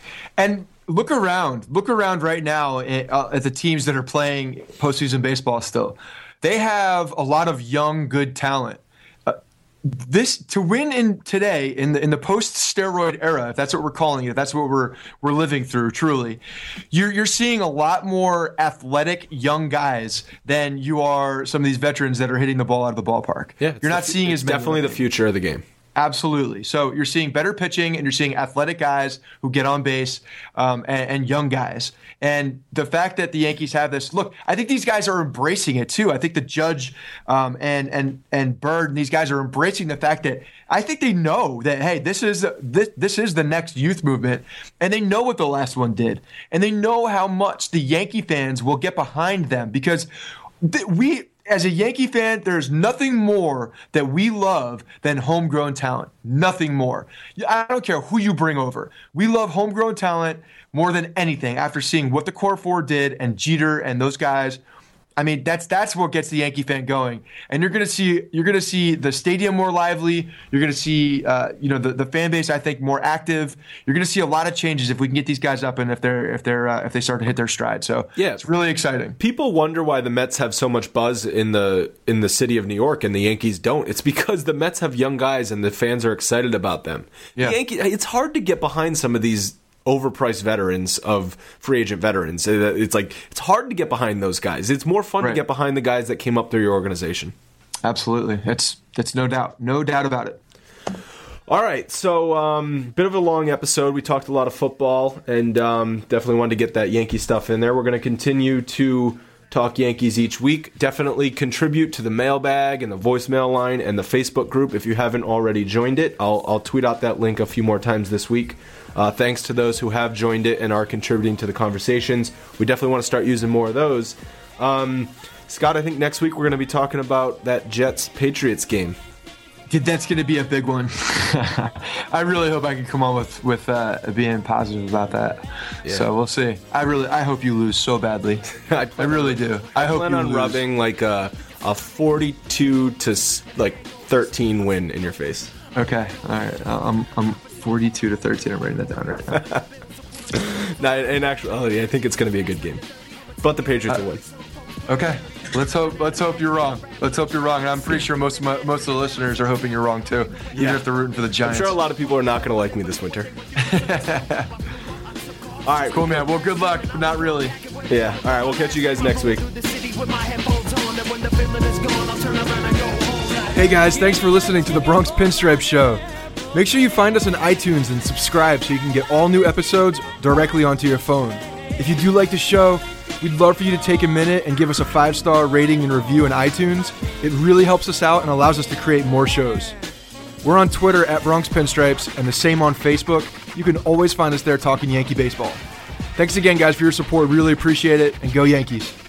And look around. Look around right now at, uh, at the teams that are playing postseason baseball still. They have a lot of young, good talent. Uh, this to win in today in the in the post-steroid era, if that's what we're calling it, if that's what we're we're living through. Truly, you're you're seeing a lot more athletic young guys than you are some of these veterans that are hitting the ball out of the ballpark. Yeah, you're not the, seeing it's as many. Definitely the future of the game. Absolutely. So you're seeing better pitching, and you're seeing athletic guys who get on base, um, and, and young guys. And the fact that the Yankees have this, look, I think these guys are embracing it too. I think the Judge um, and and and Bird and these guys are embracing the fact that I think they know that, hey, this is this this is the next youth movement, and they know what the last one did, and they know how much the Yankee fans will get behind them, because th- we. As a Yankee fan, there's nothing more that we love than homegrown talent. Nothing more. I don't care who you bring over. We love homegrown talent more than anything after seeing what the core four did and Jeter and those guys. I mean, that's that's what gets the Yankee fan going. And you're gonna see you're gonna see the stadium more lively. You're gonna see uh, you know the, the fan base, I think, more active. You're gonna see a lot of changes if we can get these guys up and if they're if they're uh, if they start to hit their stride. So yeah, it's really exciting. People wonder why the Mets have so much buzz in the in the city of New York and the Yankees don't. It's because the Mets have young guys and the fans are excited about them. Yeah. The Yankee, it's hard to get behind some of these overpriced veterans of free agent veterans. It's like it's hard to get behind those guys. It's more fun right. to get behind the guys that came up through your organization. Absolutely. It's it's no doubt. No doubt about it. All right, so um, bit of a long episode. We talked a lot of football and um, definitely wanted to get that Yankee stuff in there. We're going to continue to talk Yankees each week. Definitely contribute to the mailbag and the voicemail line and the Facebook group if you haven't already joined it. I'll, I'll tweet out that link a few more times this week. Uh, thanks to those who have joined it and are contributing to the conversations. We definitely want to start using more of those. Um, Scott, I think next week we're going to be talking about that Jets-Patriots game. Dude, that's going to be a big one. I really hope I can come on with with uh, being positive about that. Yeah. So we'll see. I really, I hope you lose so badly. I, I really do. I, I hope plan you on lose. rubbing like a a forty-two to like thirteen win in your face. Okay, all right. I'm I'm forty-two to thirteen. I'm writing that down right now. No, in actuality, I think it's going to be a good game, but the Patriots uh, will win. Okay. Let's hope. Let's hope you're wrong. Let's hope you're wrong. And I'm pretty sure most of my, most of the listeners are hoping you're wrong too, even yeah. if they're rooting for the Giants. I'm sure a lot of people are not going to like me this winter. All right, cool, man. Well, good luck. But not really. Yeah. All right. We'll catch you guys next week. Hey guys, thanks for listening to the Bronx Pinstripe Show. Make sure you find us on iTunes and subscribe so you can get all new episodes directly onto your phone. If you do like the show, we'd love for you to take a minute and give us a five-star rating and review in iTunes. It really helps us out and allows us to create more shows. We're on Twitter at Bronx Pinstripes and the same on Facebook. You can always find us there talking Yankee baseball. Thanks again, guys, for your support. Really appreciate it, and go Yankees.